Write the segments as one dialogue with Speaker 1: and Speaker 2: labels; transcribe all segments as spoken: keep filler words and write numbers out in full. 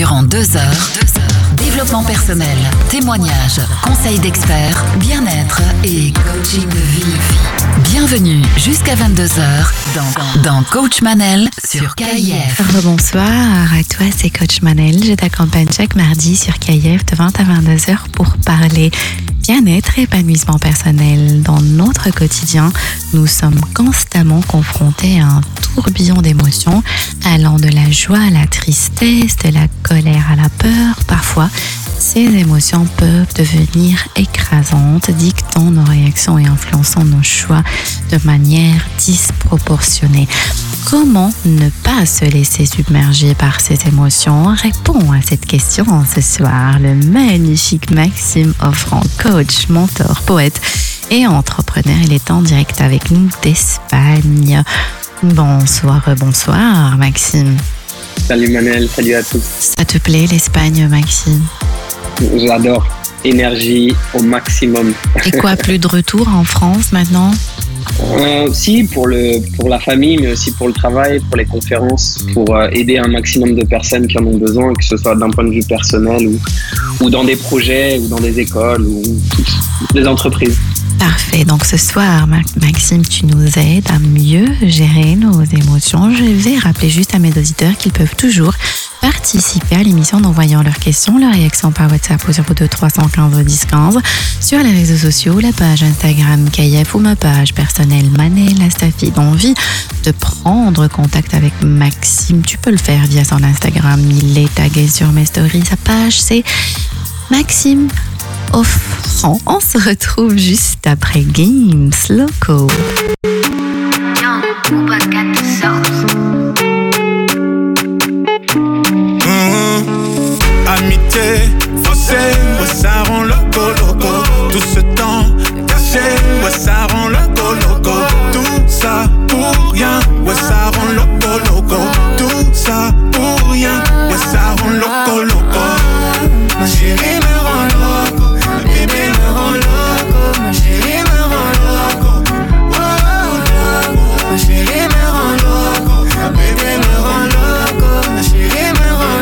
Speaker 1: Durant deux heures, deux heures, développement personnel, témoignages, conseils d'experts, bien-être et coaching de vie. Bienvenue jusqu'à vingt-deux heures dans, dans Coach Manel sur K I F.
Speaker 2: Bonsoir à toi, c'est Coach Manel. Je t'accompagne chaque mardi sur K I F de vingt à vingt-deux heures pour parler bien-être et épanouissement personnel. Dans notre quotidien, nous sommes constamment confrontés à un tourbillon d'émotions allant de la joie à la tristesse, de la colère à la peur. Parfois, ces émotions peuvent devenir écrasantes, dictant nos réactions et influençant nos choix de manière disproportionnée. Comment ne pas se laisser submerger par ces émotions? Répond à cette question ce soir le magnifique Maxime Offrand, coach, mentor, poète et entrepreneur. Il est en direct avec nous d'Espagne. Bonsoir, bonsoir Maxime.
Speaker 3: Salut Manel, salut à tous.
Speaker 2: Ça te plaît l'Espagne, Maxime?
Speaker 3: J'adore. Énergie au maximum.
Speaker 2: Et quoi, plus de retour en France maintenant?
Speaker 3: Euh, si, pour, le, pour la famille, mais aussi pour le travail, pour les conférences, pour euh, aider un maximum de personnes qui en ont besoin, que ce soit d'un point de vue personnel ou, ou dans des projets, ou dans des écoles, ou des entreprises.
Speaker 2: Parfait. Donc ce soir, Maxime, tu nous aides à mieux gérer nos émotions. Je vais rappeler juste à mes auditeurs qu'ils peuvent toujours participer à l'émission en envoyant leurs questions, leurs réactions par WhatsApp au zéro deux trois un cinq dix quinze, sur les réseaux sociaux, la page Instagram K I F ou ma page personnelle Manel Astafi. Envie de prendre contact avec Maxime, tu peux le faire via son Instagram. Il est tagué sur mes stories. Sa page, c'est Maxime Offrand. On se retrouve juste après Games Loco.
Speaker 4: Amitié, faussée, ouais, ça rend loco, loco. Tout ce temps caché, ouais, ça rend loco, loco. Tout ça pour rien, ouais, ça rend loco, loco. Tout ça pour rien, ouais, ça rend loco, loco. Ma chérie me rend loco, ma bébé me rend loco. Ma chérie me rend loco, oh, loco. Ma chérie me rend loco, ma bébé me rend loco. Ma chérie me rend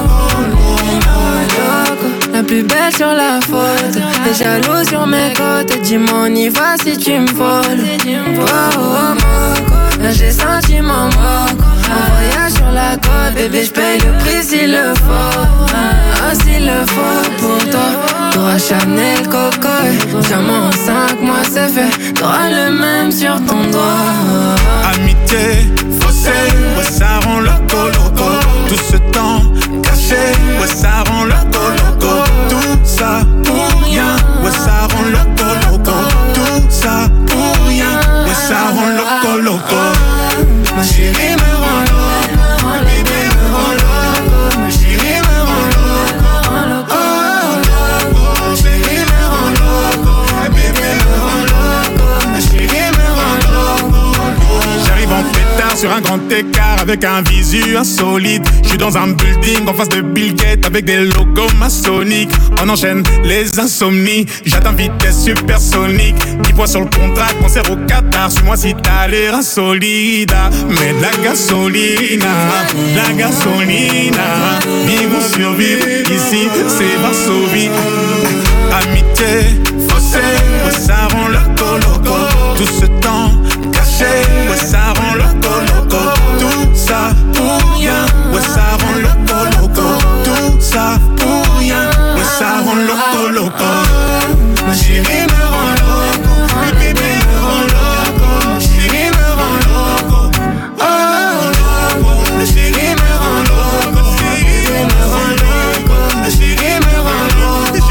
Speaker 4: loco.
Speaker 5: La plus belle sur la photo, t'es jaloux sur mes côtes. Dis-moi on y va si tu me voles. Oh oh oh moco, là j'ai senti mon moco. En voyage sur la côte, bébé j'paye le prix s'il le faut. Ah s'il le faut pour toi. T'auras Chanel Coco, diamant en cinq mois c'est fait. T'auras le même sur ton doigt.
Speaker 4: Amitié, faussée, ouais ça rend loco, loco. Tout ce temps caché, ouais ça rend loco, loco. Tout ça pour rien, ouais ça rend loco, loco. Tout ça pour rien, ouais ça rend loco, loco. Ma chérie me rend loco, ma bébé me rend loco. Ma chérie me rend loco, oh loco. Ma chérie me rend loco, ma bébé me rend loco. Ma chérie me rend loco. J'arrive en pétard sur un grand écart avec un visu insolite. Je suis dans un building en face de Bill Gates avec des logos maçonniques. On enchaîne les insomnies, j'atteins vitesse supersonique. dix points sur le contrat, concert au Qatar. Suis-moi si t'as l'air insolide. Mais de la gasolina, la gasolina. Vivons survivre, ici c'est Varsovie. Amitié, faussée, ouais, ça rend loco, loco. Tout ce temps caché, ouais ça rend loco, loco. Tout ça pour rien, ouais ça rend loco, loco. Tout ça pour rien, ouais ça rend loco, loco. Ma chérie me rend loco, ma bébé me rend loco. Ma chérie me rend loco, oh loco. Ma chérie me rend loco, ma bébé me rend loco. Ma chérie me rend loco.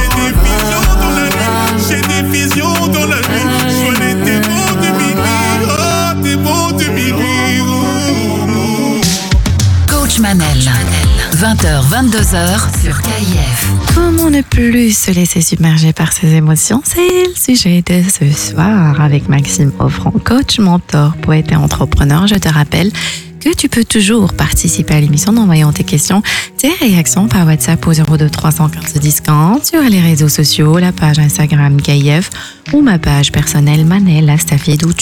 Speaker 4: J'ai des visions dans la nuit, j'ai des visions dans la nuit. Je vois les démons de minuit, oh démons de minuit.
Speaker 1: Coach Manel, vingt heures vingt-deux heures sur K I F.
Speaker 2: Comment ne plus se laisser submerger par ses émotions? C'est le sujet de ce soir avec Maxime Offrand, coach, mentor, poète et entrepreneur. Je te rappelle que tu peux toujours participer à l'émission en envoyant tes questions, tes réactions par WhatsApp au zéro deux trois un cinq dix quinze, sur les réseaux sociaux, la page Instagram K I F ou ma page personnelle Manel Astafi, où tu, re-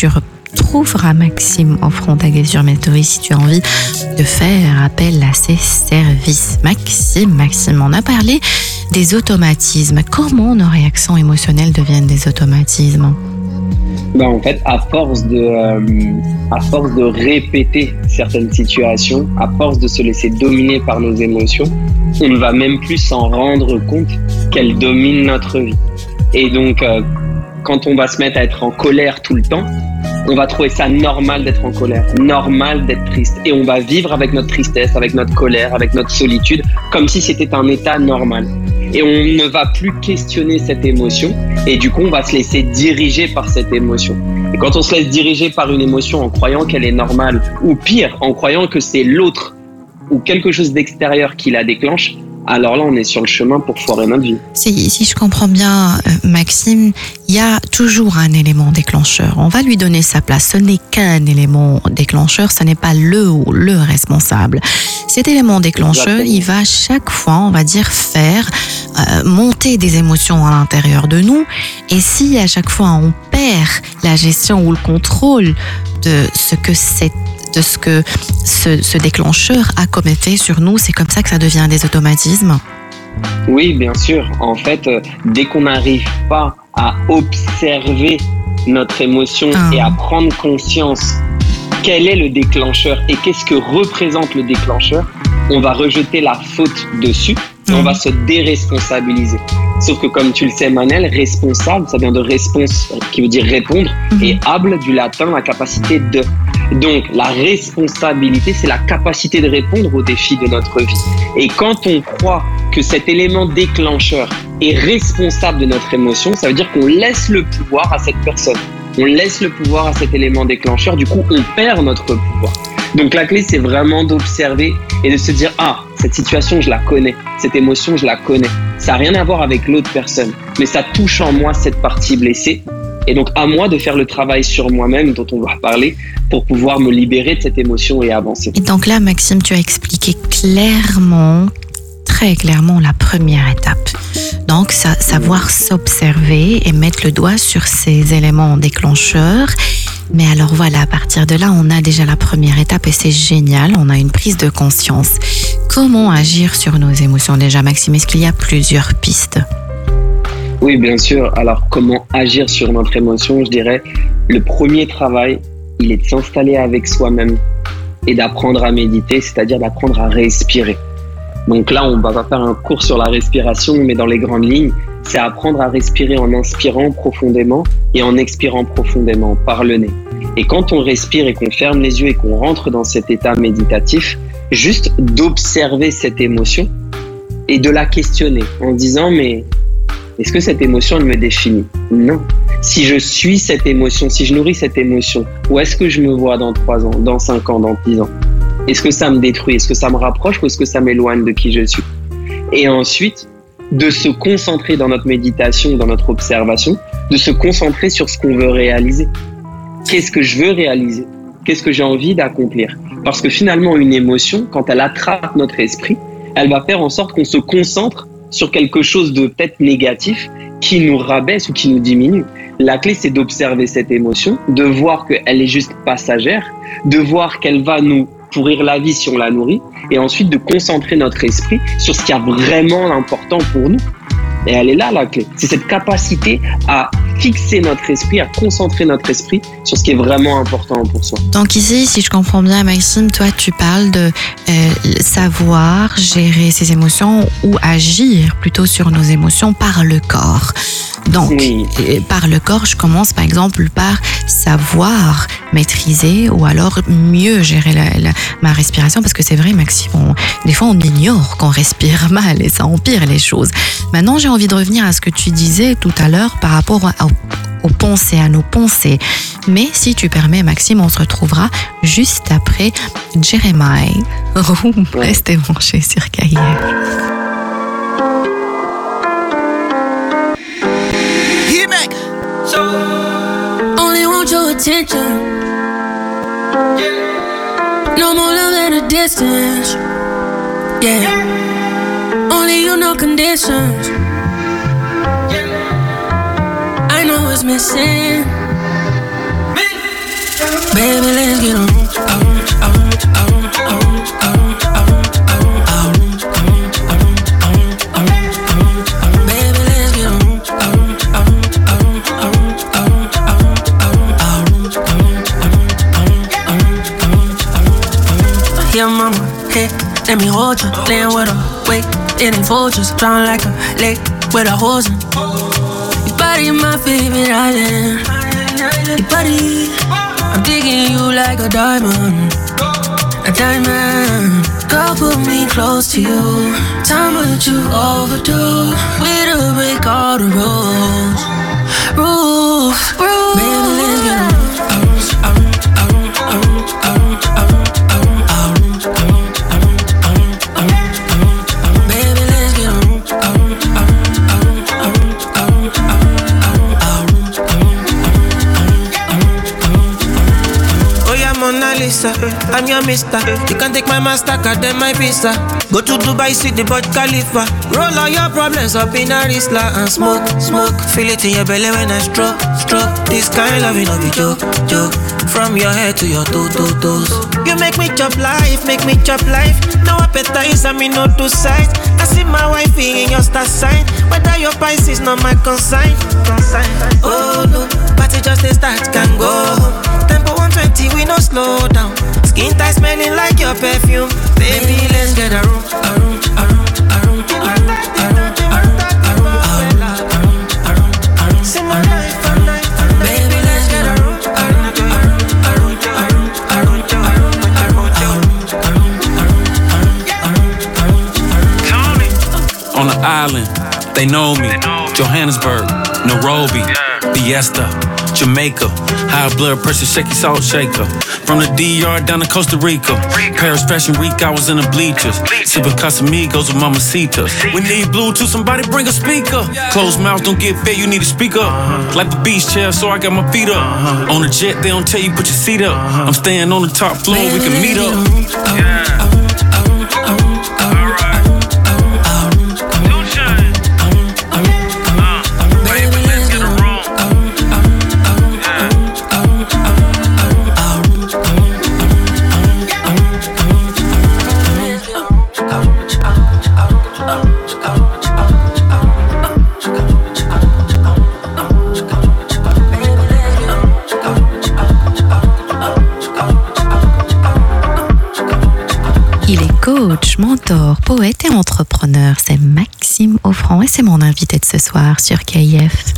Speaker 2: trouveras Maxime en Frontagay sur Métori si tu as envie de faire appel à ses services. Maxime, Maxime, on a parlé des automatismes. Comment nos réactions émotionnelles deviennent des automatismes?
Speaker 3: Ben, en fait, à force de, euh, à force de répéter certaines situations, à force de se laisser dominer par nos émotions, on ne va même plus s'en rendre compte qu'elles dominent notre vie. Et donc, euh, quand on va se mettre à être en colère tout le temps, on va trouver ça normal d'être en colère, normal d'être triste. Et on va vivre avec notre tristesse, avec notre colère, avec notre solitude, comme si c'était un état normal. Et on ne va plus questionner cette émotion. Et du coup, on va se laisser diriger par cette émotion. Et quand on se laisse diriger par une émotion en croyant qu'elle est normale, ou pire, en croyant que c'est l'autre ou quelque chose d'extérieur qui la déclenche, alors là, on est sur le chemin pour foirer notre vie.
Speaker 2: Si, si je comprends bien, Maxime, il y a toujours un élément déclencheur. On va lui donner sa place. Ce n'est qu'un élément déclencheur, ce n'est pas le ou le responsable. Cet élément déclencheur, Exactement. Il va chaque fois, on va dire, faire euh, monter des émotions à l'intérieur de nous. Et si à chaque fois on perd la gestion ou le contrôle de ce que c'est de ce que ce, ce déclencheur a comme effet sur nous, c'est comme ça que ça devient des automatismes?
Speaker 3: Oui, bien sûr. En fait, euh, dès qu'on n'arrive pas à observer notre émotion ah. et à prendre conscience quel est le déclencheur et qu'est-ce que représente le déclencheur, on va rejeter la faute dessus et mmh. on va se déresponsabiliser. Sauf que comme tu le sais, Manel, responsable, ça vient de réponse, qui veut dire répondre, mmh. et able du latin, la capacité de. Donc, la responsabilité, c'est la capacité de répondre aux défis de notre vie. Et quand on croit que cet élément déclencheur est responsable de notre émotion, ça veut dire qu'on laisse le pouvoir à cette personne. On laisse le pouvoir à cet élément déclencheur. Du coup, on perd notre pouvoir. Donc, la clé, c'est vraiment d'observer et de se dire « Ah, cette situation, je la connais. Cette émotion, je la connais. Ça n'a rien à voir avec l'autre personne. Mais ça touche en moi cette partie blessée. Et donc, à moi de faire le travail sur moi-même dont on va parler pour pouvoir me libérer de cette émotion et avancer. »
Speaker 2: Et donc là, Maxime, tu as expliqué clairement, très clairement, la première étape. Donc, ça, savoir s'observer et mettre le doigt sur ces éléments déclencheurs. Mais alors voilà, à partir de là, on a déjà la première étape et c'est génial, on a une prise de conscience. Comment agir sur nos émotions déjà, Maxime? Est-ce qu'il y a plusieurs pistes?
Speaker 3: Oui, bien sûr. Alors, comment agir sur notre émotion? Je dirais, le premier travail, il est de s'installer avec soi-même et d'apprendre à méditer, c'est-à-dire d'apprendre à respirer. Donc là, on va pas faire un cours sur la respiration, mais dans les grandes lignes, c'est apprendre à respirer en inspirant profondément et en expirant profondément par le nez. Et quand on respire et qu'on ferme les yeux et qu'on rentre dans cet état méditatif, juste d'observer cette émotion et de la questionner en disant « mais est-ce que cette émotion, elle me définit ?» Non. Si je suis cette émotion, si je nourris cette émotion, où est-ce que je me vois dans trois ans, dans cinq ans, dans dix ans? Est-ce que ça me détruit? Est-ce que ça me rapproche ou est-ce que ça m'éloigne de qui je suis? Et ensuite, de se concentrer dans notre méditation, dans notre observation, de se concentrer sur ce qu'on veut réaliser. Qu'est-ce que je veux réaliser? Qu'est-ce que j'ai envie d'accomplir? Parce que finalement, une émotion, quand elle attrape notre esprit, elle va faire en sorte qu'on se concentre sur quelque chose de peut-être négatif qui nous rabaisse ou qui nous diminue. La clé, c'est d'observer cette émotion, de voir qu'elle est juste passagère, de voir qu'elle va nous pourrir la vie si on la nourrit, et ensuite de concentrer notre esprit sur ce qui a vraiment l'important pour nous. Et elle est là, la clé. C'est cette capacité à fixer notre esprit, à concentrer notre esprit sur ce qui est vraiment important pour soi.
Speaker 2: Donc ici, si je comprends bien, Maxime, toi, tu parles de euh, savoir gérer ses émotions ou agir plutôt sur nos émotions par le corps. Donc, oui. Par le corps, je commence par exemple par savoir maîtriser ou alors mieux gérer la, la, ma respiration, parce que c'est vrai, Maxime, on, des fois on ignore qu'on respire mal et ça empire les choses. Maintenant, j'ai envie de revenir à ce que tu disais tout à l'heure par rapport à, à, aux pensées, à nos pensées. Mais si tu permets, Maxime, on se retrouvera juste après Jeremiah. Oh, restez branchés sur K I F.
Speaker 5: Your attention, no more love at a distance. Yeah, only you know conditions. I know what's missing. Baby, let's get on. Yeah, mama, hey, let me hold you. Playing with her, wait, it ain't vultures. Drown like a lake with a hose in. Your body, my favorite island. Your body, I'm digging you like a diamond. A diamond. Girl, put me close to you. Time with you overdue. We to break all the rules. Rules, rules. Baby, let's get on. I'm your mister. You can take my Mastercard and my Visa. Go to Dubai, see the Burj Khalifa. Roll all your problems up in a Rizla and smoke, smoke. Feel it in your belly when I stroke, stroke. This kind of loving of a joke, joke. From your head to your toe, toe, toes. You make me chop life, make me chop life. No appetizer, me no two sides. I see my wifey in your star sign. Whether your Pisces, not my consign. Oh no, party just a start, can go home. Tempo one twenty, we no slow down. Skin tight, smelling like your perfume. Baby, let's get a room, a room, a room, a room, a room, a room, a room, a room, a room, a room. See my life, my life. Baby, let's get a room, a room, a room, a room, a room, a room, a room, a room, a room.
Speaker 6: On the island, they know me. Johannesburg, Nairobi, Fiesta, Jamaica, high blood pressure, shaky salt shaker. From the D R down to Costa Rica, Paris Fashion Week, I was in the bleachers, sipping Casamigos with Mamacitas. We need Bluetooth, somebody bring a speaker. Closed mouth don't get fed, you need to speak up. Like the beach chair, so I got my feet up. On the jet, they don't tell you put your seat up. I'm staying on the top floor, we can meet up. Yeah.
Speaker 2: Coach, mentor, poète et entrepreneur, c'est Maxime Offrand et c'est mon invité de ce soir sur K I F.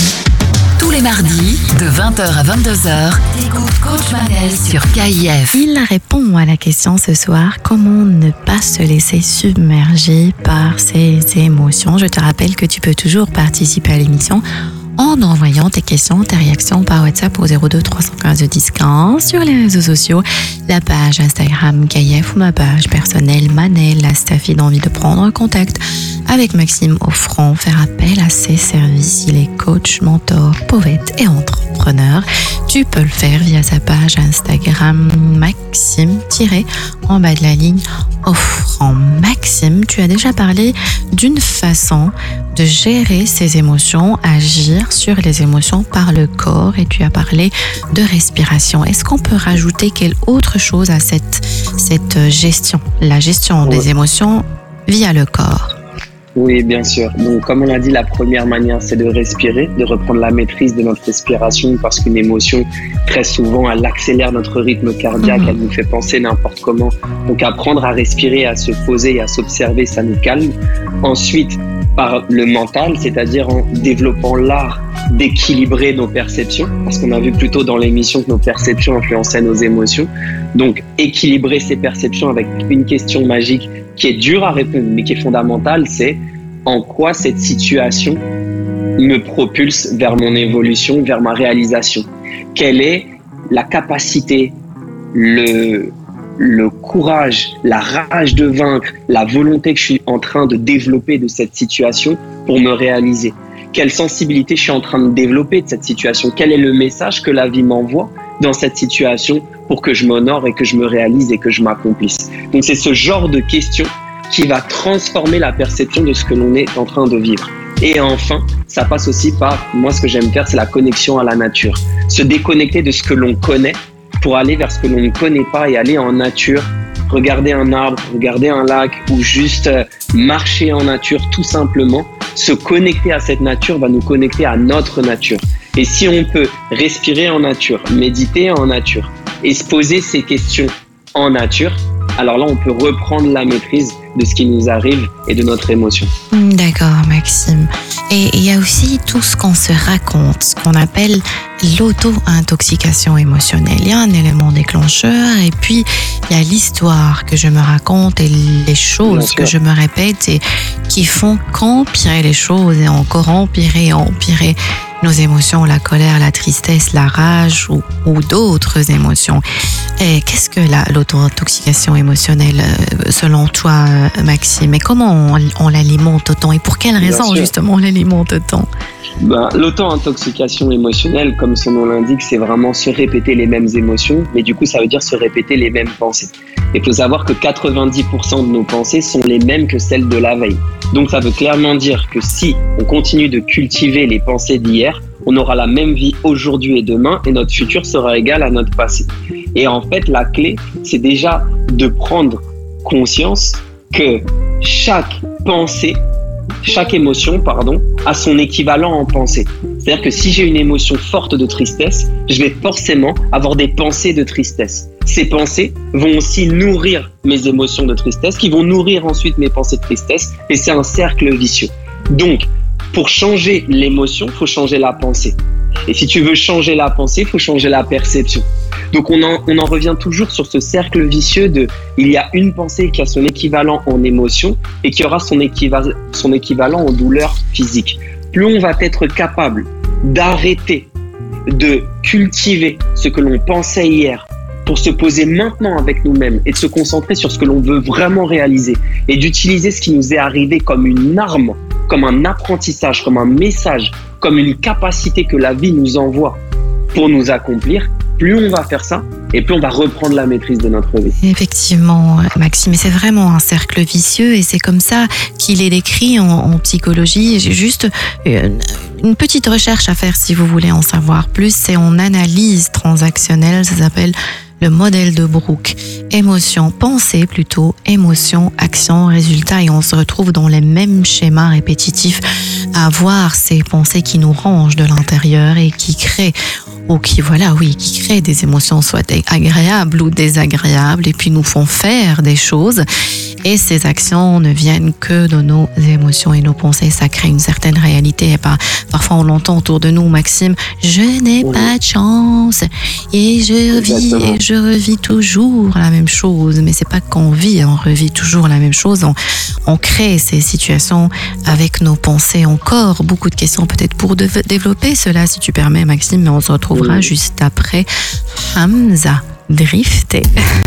Speaker 1: Tous les mardis, de vingt heures à vingt-deux heures, écoute Coach Manel sur K I F.
Speaker 2: Il répond à la question ce soir, comment ne pas se laisser submerger par ses émotions. Je te rappelle que tu peux toujours participer à l'émission en envoyant tes questions, tes réactions par WhatsApp au zéro deux trois cent quinze dix quinze, sur les réseaux sociaux, la page Instagram K I F ou ma page personnelle Manel, la staffie d'envie de prendre contact avec Maxime Offrand, faire appel à ses services. Il est coach, mentor, poète et entrepreneur. Tu peux le faire via sa page Instagram Maxime, en bas de la ligne, Offrand. Maxime, tu as déjà parlé d'une façon de gérer ses émotions, agir sur les émotions par le corps, et tu as parlé de respiration. Est-ce qu'on peut rajouter quelle autre chose à cette, cette gestion, la gestion des émotions via le corps?
Speaker 3: Oui, bien sûr. Donc, comme on l'a dit, la première manière, c'est de respirer, de reprendre la maîtrise de notre respiration, parce qu'une émotion, très souvent, elle accélère notre rythme cardiaque, mmh. elle nous fait penser n'importe comment. Donc, apprendre à respirer, à se poser et à s'observer, ça nous calme. Ensuite, par le mental, c'est-à-dire en développant l'art d'équilibrer nos perceptions, parce qu'on a vu plus tôt dans l'émission que nos perceptions influençaient nos émotions. Donc, équilibrer ces perceptions avec une question magique qui est dure à répondre, mais qui est fondamentale, c'est en quoi cette situation me propulse vers mon évolution, vers ma réalisation. Quelle est la capacité, le, le courage, la rage de vaincre, la volonté que je suis en train de développer de cette situation pour me réaliser? Quelle sensibilité je suis en train de développer de cette situation? Quel est le message que la vie m'envoie dans cette situation pour que je m'honore et que je me réalise et que je m'accomplisse? Donc c'est ce genre de questions qui va transformer la perception de ce que l'on est en train de vivre. Et enfin, ça passe aussi par, moi ce que j'aime faire, c'est la connexion à la nature. Se déconnecter de ce que l'on connaît pour aller vers ce que l'on ne connaît pas et aller en nature, regarder un arbre, regarder un lac ou juste marcher en nature tout simplement. Se connecter à cette nature va nous connecter à notre nature. Et si on peut respirer en nature, méditer en nature et se poser ces questions en nature, alors là, on peut reprendre la maîtrise de ce qui nous arrive et de notre émotion.
Speaker 2: D'accord, Maxime. Et il y a aussi tout ce qu'on se raconte, ce qu'on appelle l'auto-intoxication émotionnelle. Il y a un élément déclencheur et puis il y a l'histoire que je me raconte et les choses que je me répète et qui font qu'empirer les choses et encore empirer et empirer nos émotions, la colère, la tristesse, la rage ou, ou d'autres émotions. Et qu'est-ce que la, l'auto-intoxication émotionnelle selon toi, Maxime? Et comment on, on l'alimente autant? Et pour quelles raisons justement on l'alimente autant?
Speaker 3: Ben, l'auto-intoxication émotionnelle, comme son nom l'indique, c'est vraiment se répéter les mêmes émotions, mais du coup ça veut dire se répéter les mêmes pensées. Il faut savoir que quatre-vingt-dix pour cent de nos pensées sont les mêmes que celles de la veille. Donc ça veut clairement dire que si on continue de cultiver les pensées d'hier, on aura la même vie aujourd'hui et demain et notre futur sera égal à notre passé. Et en fait, la clé, c'est déjà de prendre conscience que chaque pensée, chaque émotion, pardon, a son équivalent en pensée. C'est-à-dire que si j'ai une émotion forte de tristesse, je vais forcément avoir des pensées de tristesse. Ces pensées vont aussi nourrir mes émotions de tristesse, qui vont nourrir ensuite mes pensées de tristesse, et c'est un cercle vicieux. Donc, pour changer l'émotion, il faut changer la pensée. Et si tu veux changer la pensée, il faut changer la perception. Donc on en, on en revient toujours sur ce cercle vicieux de il y a une pensée qui a son équivalent en émotion et qui aura son, équiva- son équivalent en douleur physique. Plus on va être capable d'arrêter de cultiver ce que l'on pensait hier pour se poser maintenant avec nous-mêmes et de se concentrer sur ce que l'on veut vraiment réaliser et d'utiliser ce qui nous est arrivé comme une arme, comme un apprentissage, comme un message, comme une capacité que la vie nous envoie pour nous accomplir, plus on va faire ça et plus on va reprendre la maîtrise de notre vie.
Speaker 2: Effectivement, Maxime, et c'est vraiment un cercle vicieux et c'est comme ça qu'il est décrit en, en psychologie. J'ai juste une, une petite recherche à faire si vous voulez en savoir plus. C'est en analyse transactionnelle, ça s'appelle le modèle de Brooke. Émotion, pensée plutôt, émotion, action, résultat. Et on se retrouve dans les mêmes schémas répétitifs à avoir ces pensées qui nous rangent de l'intérieur et qui créent ou qui, voilà, oui, qui créent des émotions soit agréables ou désagréables et puis nous font faire des choses. Et ces actions ne viennent que de nos émotions et nos pensées. Ça crée une certaine réalité. Et pas, parfois, on l'entend autour de nous, Maxime, je n'ai oui. pas de chance et je vis et je revis toujours la même chose. Mais c'est pas qu'on vit, on revit toujours la même chose. On, on crée ces situations avec nos pensées. Encore beaucoup de questions peut-être pour de, développer cela, si tu permets, Maxime. Mais on se retrouvera oui. juste après Hamza Drifté.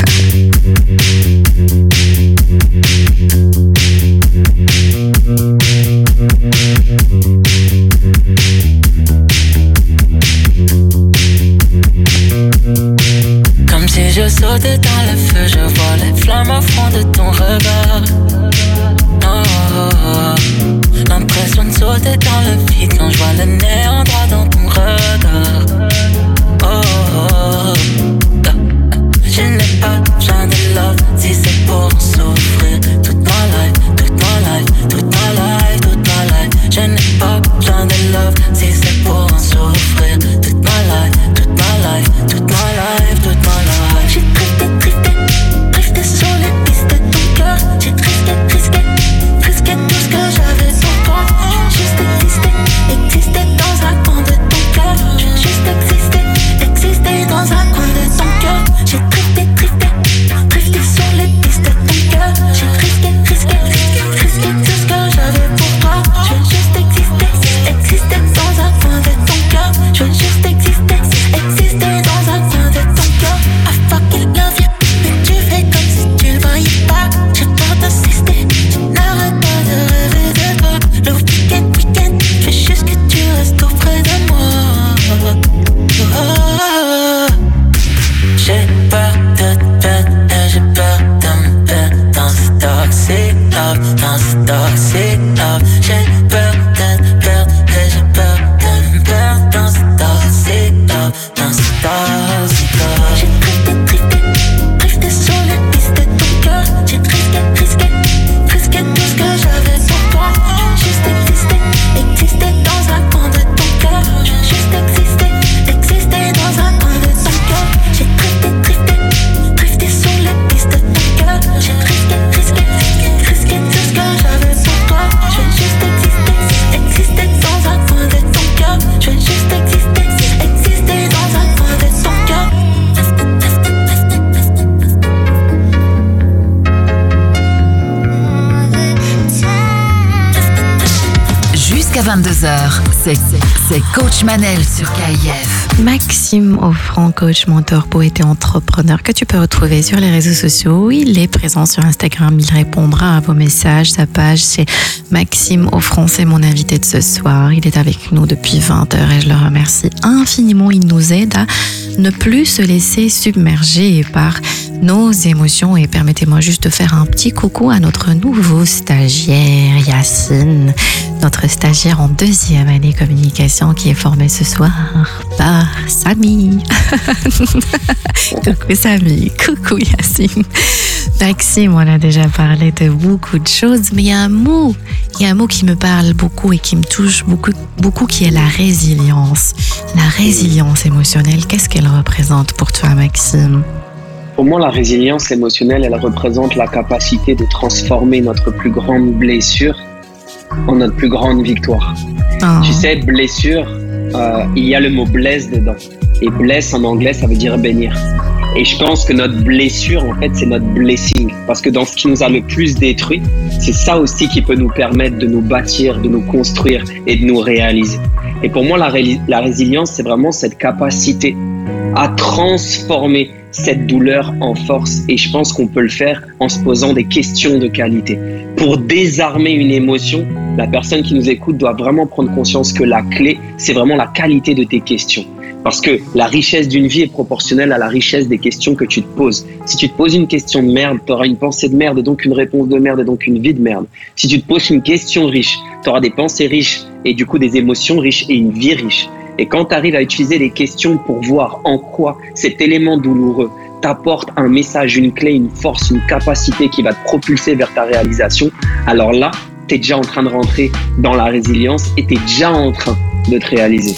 Speaker 5: Comme si je sautais dans le feu, je vois les flammes au fond de ton regard. Oh, oh, oh. L'impression de sauter dans le vide quand je vois le néant droit dans ton regard. Oh, oh, oh. Je n'ai pas besoin de love si c'est pour en souffrir. Toute ma life, toute ma life, toute ma life, toute ma life. Je n'ai pas besoin de love si c'est pour en souffrir. Toute ma life, toute ma life, toute ma life, toute ma life. J'ai drifté, drifté, drifté sur les pistes de ton cœur. J'ai risqué, risqué, risqué tout ce que j'avais sur toi. J'ai juste existé, existé dans un coin de ton cœur. J'ai juste existé, existé dans un coin de ton cœur. J'ai drifté, drifté, drifté sur les pistes de ton cœur. J'ai risqué, risqué, risqué, risqué tout ce que j'avais pour toi. Je veux juste exister, exister dans un coin de ton cœur. Je veux juste exister, exister dans un coin de ton cœur. I fucking love you, mais tu fais comme si tu le voyais pas. J'ai peur d'insister, je n'arrête pas de rêver de toi. Le week-end, week-end, je veux juste que tu restes auprès de moi. Oh, oh, oh. J'ai peur de te perdre et j'ai peur de me perdre dans ce toxic love, dans ce toxic love. J'ai peur de te perdre et j'ai peur de me perdre dans ce toxic love, dans ce toxic love. J'ai
Speaker 1: vingt-deux heures, c'est, c'est Coach Manel sur K I F.
Speaker 2: Maxime Offrand, coach, mentor, poète et entrepreneur que tu peux retrouver sur les réseaux sociaux. Il est présent sur Instagram, il répondra à vos messages. Sa page, c'est Maxime Offrand, c'est mon invité de ce soir. Il est avec nous depuis vingt heures et je le remercie infiniment. Il nous aide à ne plus se laisser submerger par nos émotions. Et permettez-moi juste de faire un petit coucou à notre nouveau stagiaire, Yacine, notre stagiaire en deuxième année communication qui est formé ce soir par Samy. Coucou Samy, coucou Yacine. Maxime, on a déjà parlé de beaucoup de choses, mais il y a un mot, il y a un mot qui me parle beaucoup et qui me touche beaucoup, beaucoup, qui est la résilience. La résilience émotionnelle, qu'est-ce qu'elle représente pour toi, Maxime ?
Speaker 3: Pour moi, la résilience émotionnelle, elle représente la capacité de transformer notre plus grande blessure en notre plus grande victoire. Oh. Tu sais, blessure, euh, il y a le mot bless dedans. Et bless en anglais, ça veut dire bénir. Et je pense que notre blessure, en fait, c'est notre blessing. Parce que dans ce qui nous a le plus détruit, c'est ça aussi qui peut nous permettre de nous bâtir, de nous construire et de nous réaliser. Et pour moi, la, ré- la résilience, c'est vraiment cette capacité à transformer cette douleur en force. Et je pense qu'on peut le faire en se posant des questions de qualité. Pour désarmer une émotion, la personne qui nous écoute doit vraiment prendre conscience que la clé, c'est vraiment la qualité de tes questions. Parce que la richesse d'une vie est proportionnelle à la richesse des questions que tu te poses. Si tu te poses une question de merde, tu auras une pensée de merde et donc une réponse de merde et donc une vie de merde. Si tu te poses une question riche, tu auras des pensées riches et du coup des émotions riches et une vie riche. Et quand tu arrives à utiliser les questions pour voir en quoi cet élément douloureux t'apporte un message, une clé, une force, une capacité qui va te propulser vers ta réalisation, alors là, tu es déjà en train de rentrer dans la résilience et tu es déjà en train de te réaliser.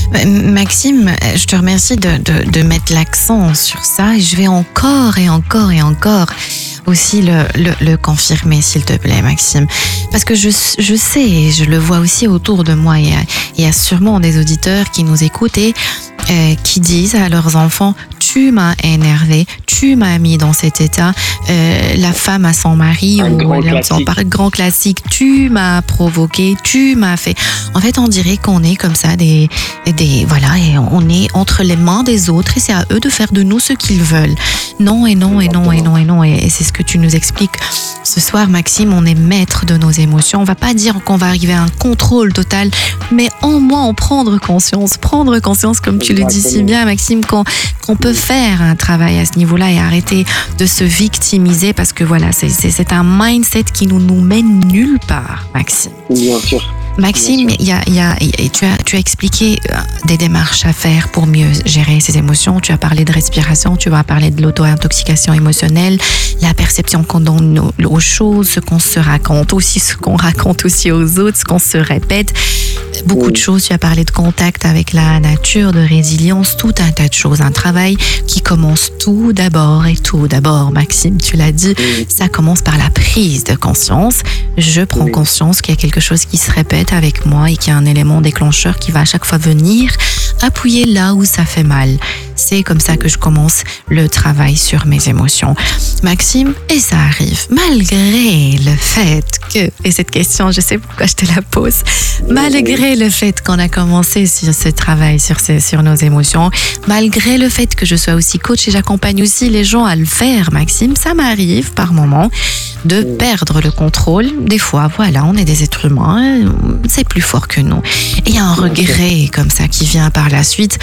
Speaker 2: Maxime, je te remercie de, de, de mettre l'accent sur ça et je vais encore et encore et encore aussi le, le, le confirmer, s'il te plaît, Maxime. Parce que je, je sais, et je le vois aussi autour de moi, il y a, il y a sûrement des auditeurs qui nous écoutent et euh, qui disent à leurs enfants, tu m'as énervé, tu m'as mis dans cet état, euh, la femme à son mari,
Speaker 3: un
Speaker 2: ou
Speaker 3: grand
Speaker 2: là,
Speaker 3: classique.
Speaker 2: on parle grand classique, tu m'as provoqué, tu m'as fait. En fait, on dirait qu'on est comme ça, des, des, voilà, et on est entre les mains des autres et c'est à eux de faire de nous ce qu'ils veulent. Non et non et non et non et non, et, et c'est ce que tu nous expliques. Ce soir, Maxime, on est maître de nos émotions. On va pas dire qu'on va arriver à un contrôle total, mais au moins en prendre conscience. Prendre conscience, comme tu le dis si bien, Maxime, qu'on, qu'on peut faire un travail à ce niveau-là et arrêter de se victimiser parce que voilà, c'est, c'est, c'est un mindset qui nous, nous mène nulle part, Maxime.
Speaker 3: Bien sûr.
Speaker 2: Maxime, il y a, il y a, tu as, tu as expliqué des démarches à faire pour mieux gérer ses émotions. Tu as parlé de respiration, tu as parlé de l'auto-intoxication émotionnelle, la perception qu'on donne aux choses, ce qu'on se raconte aussi, ce qu'on raconte aussi aux autres, ce qu'on se répète. Beaucoup de choses. Tu as parlé de contact avec la nature, de résilience, tout un tas de choses. Un travail qui commence tout d'abord et tout d'abord, Maxime, tu l'as dit, ça commence par la prise de conscience. Je prends conscience qu'il y a quelque chose qui se répète avec moi et qu'il y a un élément déclencheur qui va à chaque fois venir appuyer là où ça fait mal. C'est comme ça que je commence le travail sur mes émotions. Maxime, et ça arrive, malgré le fait que, et cette question, je sais pourquoi je te la pose, malgré le fait qu'on a commencé sur ce travail, sur, ces, sur nos émotions, malgré le fait que je sois aussi coach et j'accompagne aussi les gens à le faire, Maxime, ça m'arrive par moments de perdre le contrôle. Des fois, voilà, on est des êtres humains, c'est plus fort que nous. Et il y a un regret comme ça qui vient par la suite,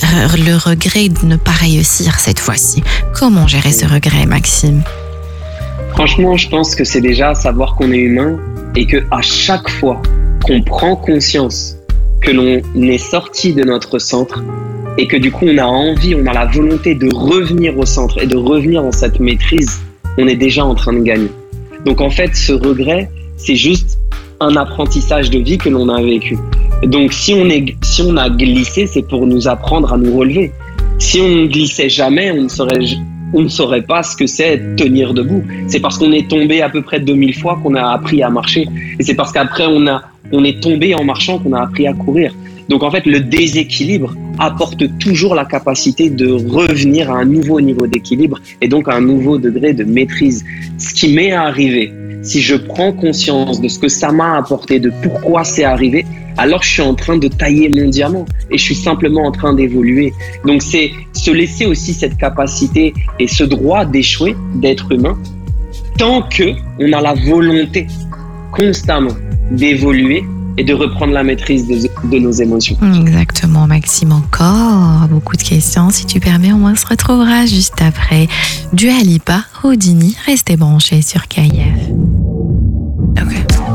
Speaker 2: le regret de ne pas réussir cette fois-ci. Comment gérer ce regret, Maxime ?
Speaker 3: Franchement, je pense que c'est déjà savoir qu'on est humain et que à chaque fois qu'on prend conscience que l'on est sorti de notre centre et que du coup on a envie, on a la volonté de revenir au centre et de revenir en cette maîtrise, on est déjà en train de gagner. Donc en fait, ce regret, c'est juste un apprentissage de vie que l'on a vécu. Donc si on, est, si on a glissé, c'est pour nous apprendre à nous relever. Si on ne glissait jamais, on ne saurait, on ne saurait pas ce que c'est tenir debout. C'est parce qu'on est tombé à peu près deux mille fois qu'on a appris à marcher. Et c'est parce qu'après on, a, on est tombé en marchant qu'on a appris à courir. Donc en fait, le déséquilibre apporte toujours la capacité de revenir à un nouveau niveau d'équilibre et donc à un nouveau degré de maîtrise. Ce qui m'est arrivé, si je prends conscience de ce que ça m'a apporté, de pourquoi c'est arrivé, alors je suis en train de tailler mon diamant et je suis simplement en train d'évoluer. Donc c'est se laisser aussi cette capacité et ce droit d'échouer, d'être humain, tant que on a la volonté constamment d'évoluer et de reprendre la maîtrise de, de nos émotions.
Speaker 2: Exactement, Maxime. Encore beaucoup de questions. Si tu permets, on se retrouvera juste après. Dua Lipa, Houdini, restez branchés sur K I F. Ok.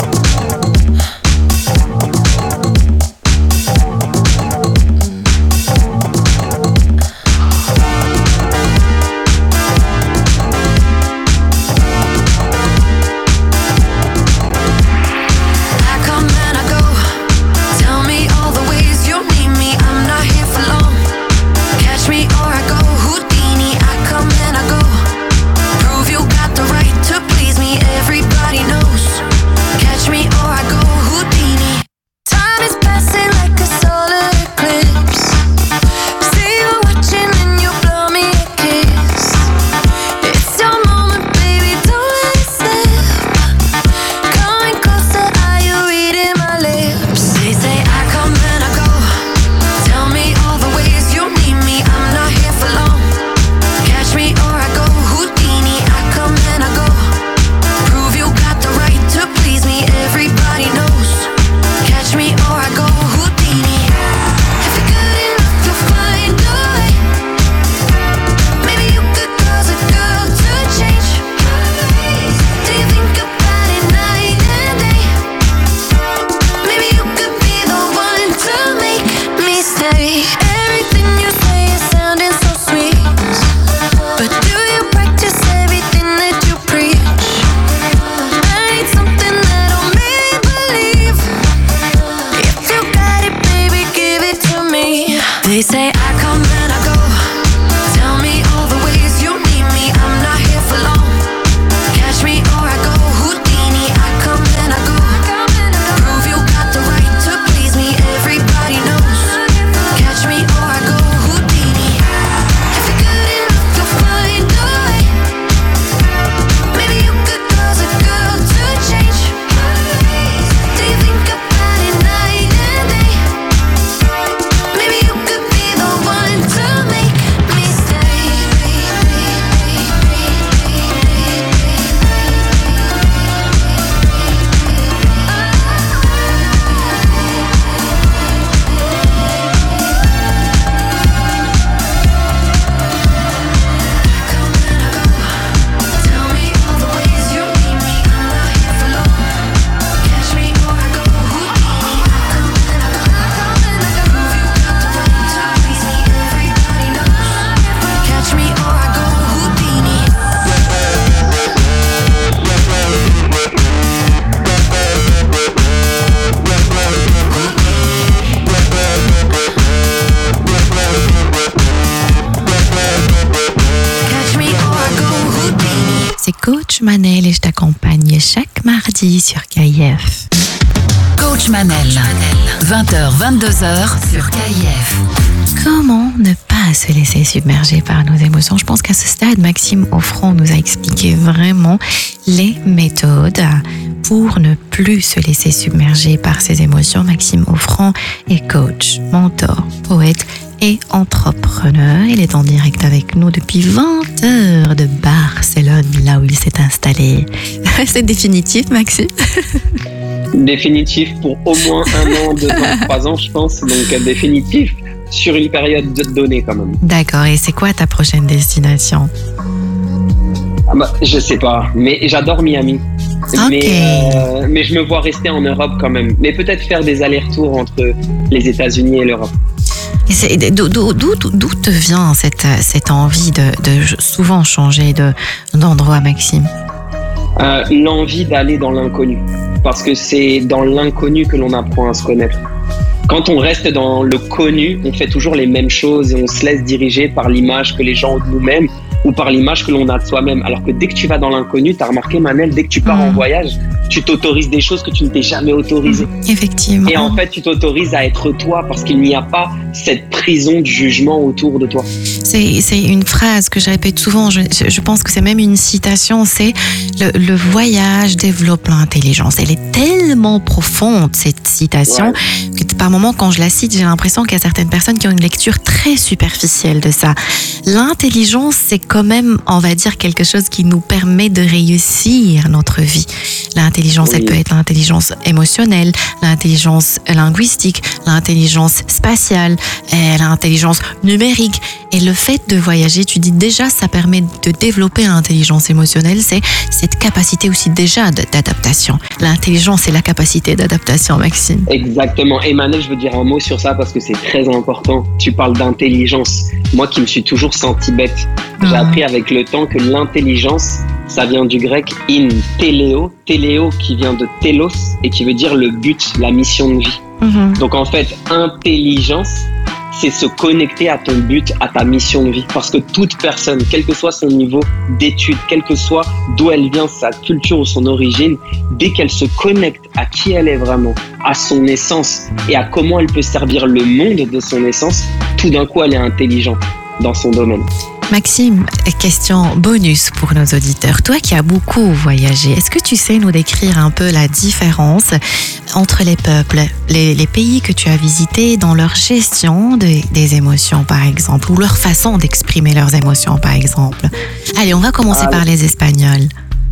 Speaker 2: Coach Manel et je t'accompagne chaque mardi sur K I F.
Speaker 1: Coach Manel, vingt heures vingt-deux heures sur K I F.
Speaker 2: Comment ne pas se laisser submerger par nos émotions? Je pense qu'à ce stade, Maxime Offrand nous a expliqué vraiment les méthodes pour ne plus se laisser submerger par ses émotions. Maxime Offrand est coach, mentor, poète et entrepreneur. Il est en direct avec nous depuis vingt heures de Barcelone, là où il s'est installé. C'est définitif, Maxime?
Speaker 3: Définitif pour au moins un an, deux ans, trois ans, je pense. Donc définitif sur une période donnée quand même.
Speaker 2: D'accord. Et c'est quoi ta prochaine destination?
Speaker 3: Ah bah, je sais pas, mais j'adore Miami.
Speaker 2: Okay.
Speaker 3: Mais, euh, mais je me vois rester en Europe quand même. Mais peut-être faire des allers-retours entre les États-Unis et l'Europe.
Speaker 2: Et c'est, d'où, d'où, d'où te vient cette, cette envie de, de souvent changer de, d'endroit, Maxime?
Speaker 3: euh, L'envie d'aller dans l'inconnu. Parce que c'est dans l'inconnu que l'on apprend à se connaître. Quand on reste dans le connu, on fait toujours les mêmes choses et on se laisse diriger par l'image que les gens ont de nous-mêmes ou par l'image que l'on a de soi-même. Alors que dès que tu vas dans l'inconnu, tu as remarqué, Manel, dès que tu pars mmh. en voyage, tu t'autorises des choses que tu ne t'es jamais autorisé.
Speaker 2: Effectivement.
Speaker 3: Et en fait, tu t'autorises à être toi parce qu'il n'y a pas cette prison de jugement autour de toi.
Speaker 2: C'est, c'est une phrase que je répète souvent, je, je pense que c'est même une citation, c'est le, le voyage développe l'intelligence. Elle est tellement profonde, cette citation, ouais. que par moments, quand je la cite, j'ai l'impression qu'il y a certaines personnes qui ont une lecture très superficielle de ça. L'intelligence, c'est quand même, on va dire, quelque chose qui nous permet de réussir notre vie. L'intelligence, oui. elle peut être l'intelligence émotionnelle, l'intelligence linguistique, l'intelligence spatiale, l'intelligence numérique. Et le fait de voyager, tu dis déjà, ça permet de développer l'intelligence émotionnelle, c'est cette capacité aussi déjà d'adaptation. L'intelligence, c'est la capacité d'adaptation, Maxime.
Speaker 3: Exactement. Et Manel, je veux dire un mot sur ça parce que c'est très important. Tu parles d'intelligence. Moi qui me suis toujours senti bête, j'ai mmh. appris avec le temps que l'intelligence, ça vient du grec in téléo, téléo qui vient de télos et qui veut dire le but, la mission de vie. Mmh. Donc en fait, intelligence, c'est se connecter à ton but, à ta mission de vie. Parce que toute personne, quel que soit son niveau d'études, quel que soit d'où elle vient, sa culture ou son origine, dès qu'elle se connecte à qui elle est vraiment, à son essence et à comment elle peut servir le monde de son essence, tout d'un coup, elle est intelligente dans son domaine.
Speaker 2: Maxime, question bonus pour nos auditeurs. Toi qui as beaucoup voyagé, est-ce que tu sais nous décrire un peu la différence entre les peuples, les, les pays que tu as visités dans leur gestion de, des émotions, par exemple, ou leur façon d'exprimer leurs émotions, par exemple? Allez, on va commencer ah, par les Espagnols.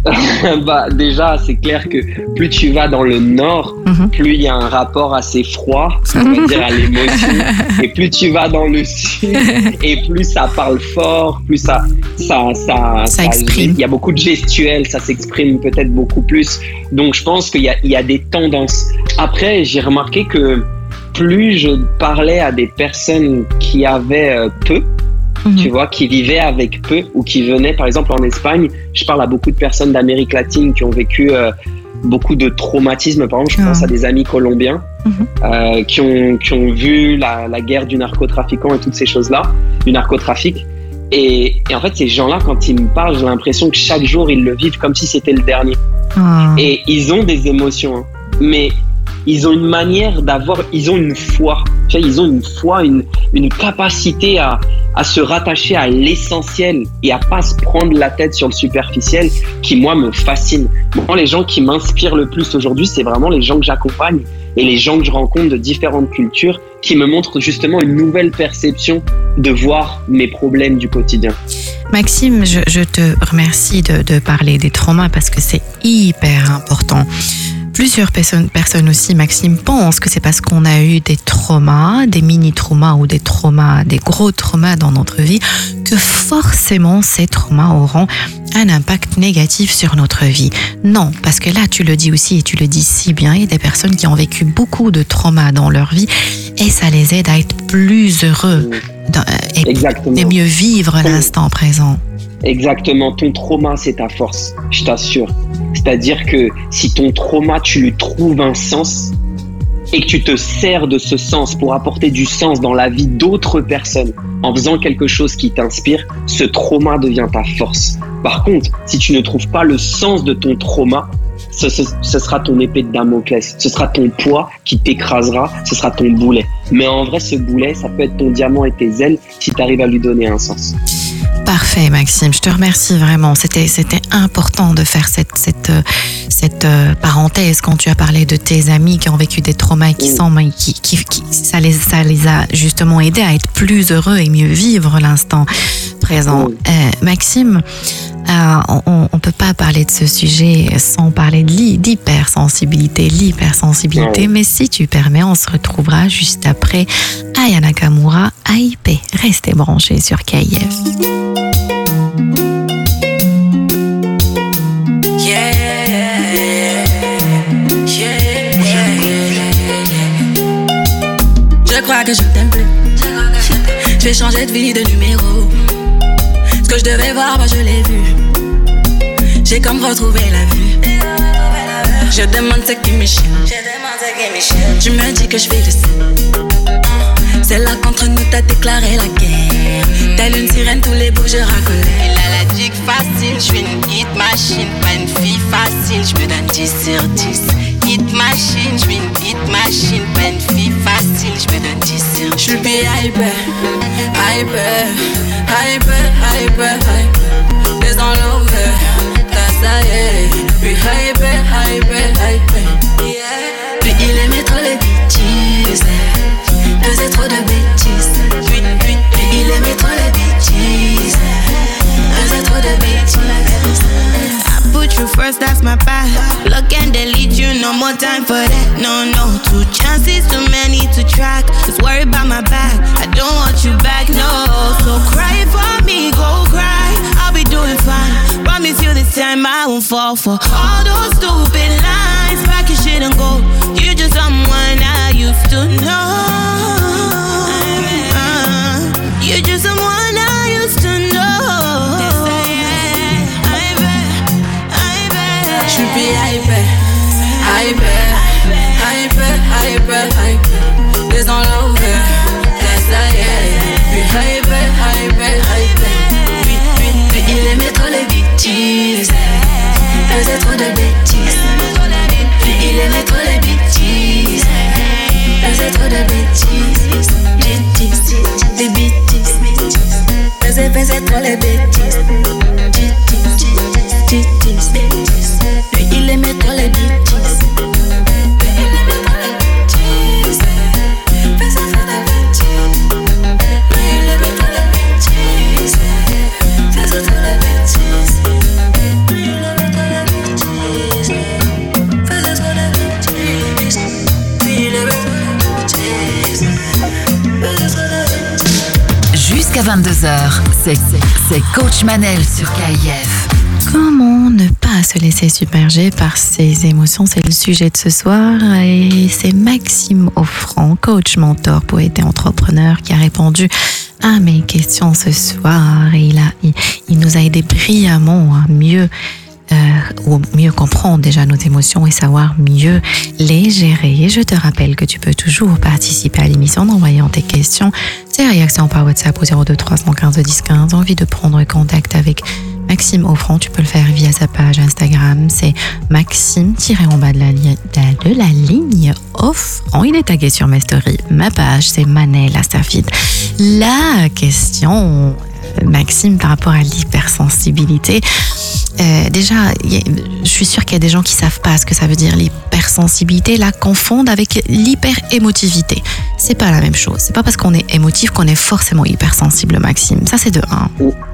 Speaker 3: bah, déjà, c'est clair que plus tu vas dans le nord, mm-hmm. plus il y a un rapport assez froid, on va dire, à l'émotion. Et plus tu vas dans le sud, et plus ça parle fort, plus ça, ça, ça,
Speaker 2: ça, ça exprime.
Speaker 3: Il y a beaucoup de gestuels, ça s'exprime peut-être beaucoup plus. Donc, je pense qu'il y a, il y a des tendances. Après, j'ai remarqué que plus je parlais à des personnes qui avaient euh, peu, Mmh. tu vois, qui vivaient avec peu ou qui venaient, par exemple, en Espagne. Je parle à beaucoup de personnes d'Amérique latine qui ont vécu euh, beaucoup de traumatismes. Par exemple, je mmh. pense à des amis colombiens mmh. euh, qui, ont, qui ont vu la, la guerre du narcotrafiquant et toutes ces choses-là, du narcotrafic. Et, et en fait, ces gens-là, quand ils me parlent, j'ai l'impression que chaque jour, ils le vivent comme si c'était le dernier. Mmh. Et ils ont des émotions, hein, mais ils ont une manière d'avoir, ils ont une foi, tu vois, ils ont une foi, une, une capacité à, à se rattacher à l'essentiel et à pas se prendre la tête sur le superficiel qui, moi, me fascine. Moi, les gens qui m'inspirent le plus aujourd'hui, c'est vraiment les gens que j'accompagne et les gens que je rencontre de différentes cultures qui me montrent justement une nouvelle perception de voir mes problèmes du quotidien.
Speaker 2: Maxime, je, je te remercie de, de parler des traumas parce que c'est hyper important. Plusieurs personnes, personnes aussi, Maxime, pensent que c'est parce qu'on a eu des traumas, des mini-traumas ou des traumas, des gros traumas dans notre vie, que forcément ces traumas auront un impact négatif sur notre vie. Non, parce que là, tu le dis aussi et tu le dis si bien, il y a des personnes qui ont vécu beaucoup de traumas dans leur vie et ça les aide à être plus heureux et, et mieux vivre l'instant présent.
Speaker 3: Exactement, ton trauma, c'est ta force, je t'assure. C'est-à-dire que si ton trauma, tu lui trouves un sens et que tu te sers de ce sens pour apporter du sens dans la vie d'autres personnes en faisant quelque chose qui t'inspire, ce trauma devient ta force. Par contre, si tu ne trouves pas le sens de ton trauma, ce, ce, ce sera ton épée de Damoclès, ce sera ton poids qui t'écrasera, ce sera ton boulet. Mais en vrai, ce boulet, ça peut être ton diamant et tes ailes si tu arrives à lui donner un sens.
Speaker 2: Parfait, Maxime. Je te remercie vraiment. C'était, c'était important de faire cette, cette, cette euh, parenthèse quand tu as parlé de tes amis qui ont vécu des traumas et qui mmh. sont, qui, qui, qui, ça les, ça les a justement aidés à être plus heureux et mieux vivre l'instant présent. Mmh. Euh, Maxime, euh, on ne peut pas parler de ce sujet sans parler de l'hypersensibilité, l'hypersensibilité, mmh. mais si tu permets, on se retrouvera juste après Aya Nakamura, A I P. Restez branchés sur K I F.
Speaker 7: Je crois que je t'aime plus. Je vais changer de vie, de numéro. Ce que je devais voir, moi je l'ai vu. J'ai comme retrouvé la vue. Je demande ce qui me chie. Tu me dis que je fais le seul. C'est là qu'entre nous t'as déclaré la guerre. Telle une sirène, tous les bouts je racolais.
Speaker 8: Il a la dick facile.
Speaker 7: facile, je suis une hit machine, pas une fille facile, je me donne dix sur dix. Hit machine, je suis une hit machine, pas une fille facile, je me donne dix sur dix. Je suis hyper, hyper, hyper, hyper, hyper. Les enlevés, t'as ça y est. Puis hyper, hyper, hyper, yeah. Puis il aimait trop les bêtises, faisait trop de bêtises. Puis, puis, puis il aimait trop les bêtises, faisait trop de bêtises. I put you first, that's my path. Look and delete you, no more time for that. No, no, two chances, too many to track. Just worry about my back, I don't want you back, no. So cry for me, go cry, I'll be doing fine. Promise you this time I won't fall for all those stupid lines. Pack your shit and go, you're just someone I used to know. uh, You're just someone I used to know. J'suis hyper, hyper, hyper, hyper, hyper. Les enlevés, ça y est. Puis hyper, hyper, hyper. Puis, puis, puis il aimait trop les bêtises, faisait trop de bêtises. Puis il aimait trop les bêtises, faisait trop de bêtises. Bêtises, des bêtises. Faisait, faisait trop les bêtises. Bêtises, bêtises, bêtises. Puis il aimait trop les bêtises. Puis il aimait trop les bêtises. Faisait trop de bêtises. Puis il aimait trop les bêtises. Faisait trop de bêtises. Puis il aimait trop les bêtises. Faisait trop de bêtises. Puis il aimait trop les bêtises. Faisait trop de bêtises.
Speaker 1: Jusqu'à vingt-deux heures, c'est, c'est Coach Manel sur K I F.
Speaker 2: Comment ne pas se laisser submerger par ses émotions, c'est le sujet de ce soir et c'est Maxime Offrand, coach, mentor, poète et entrepreneur qui a répondu à mes questions ce soir et il, a, il, il nous a aidé brillamment à mieux, euh, ou mieux comprendre déjà nos émotions et savoir mieux les gérer. Et je te rappelle que tu peux toujours participer à l'émission en envoyant tes questions, tes réactions par WhatsApp au zéro deux trois un cinq dix quinze. Envie de prendre contact avec Maxime Offrand, tu peux le faire via sa page Instagram, c'est Maxime tiré en bas de la, li- de la ligne Offrand. Il est tagué sur mes stories. Ma page, c'est Manel Astafid. La question, Maxime, par rapport à l'hypersensibilité, euh, déjà, y a, je suis sûre qu'il y a des gens qui savent pas ce que ça veut dire l'hypersensibilité, la confondent avec l'hyperémotivité. C'est pas la même chose. C'est pas parce qu'on est émotif qu'on est forcément hypersensible, Maxime. Ça, c'est de un.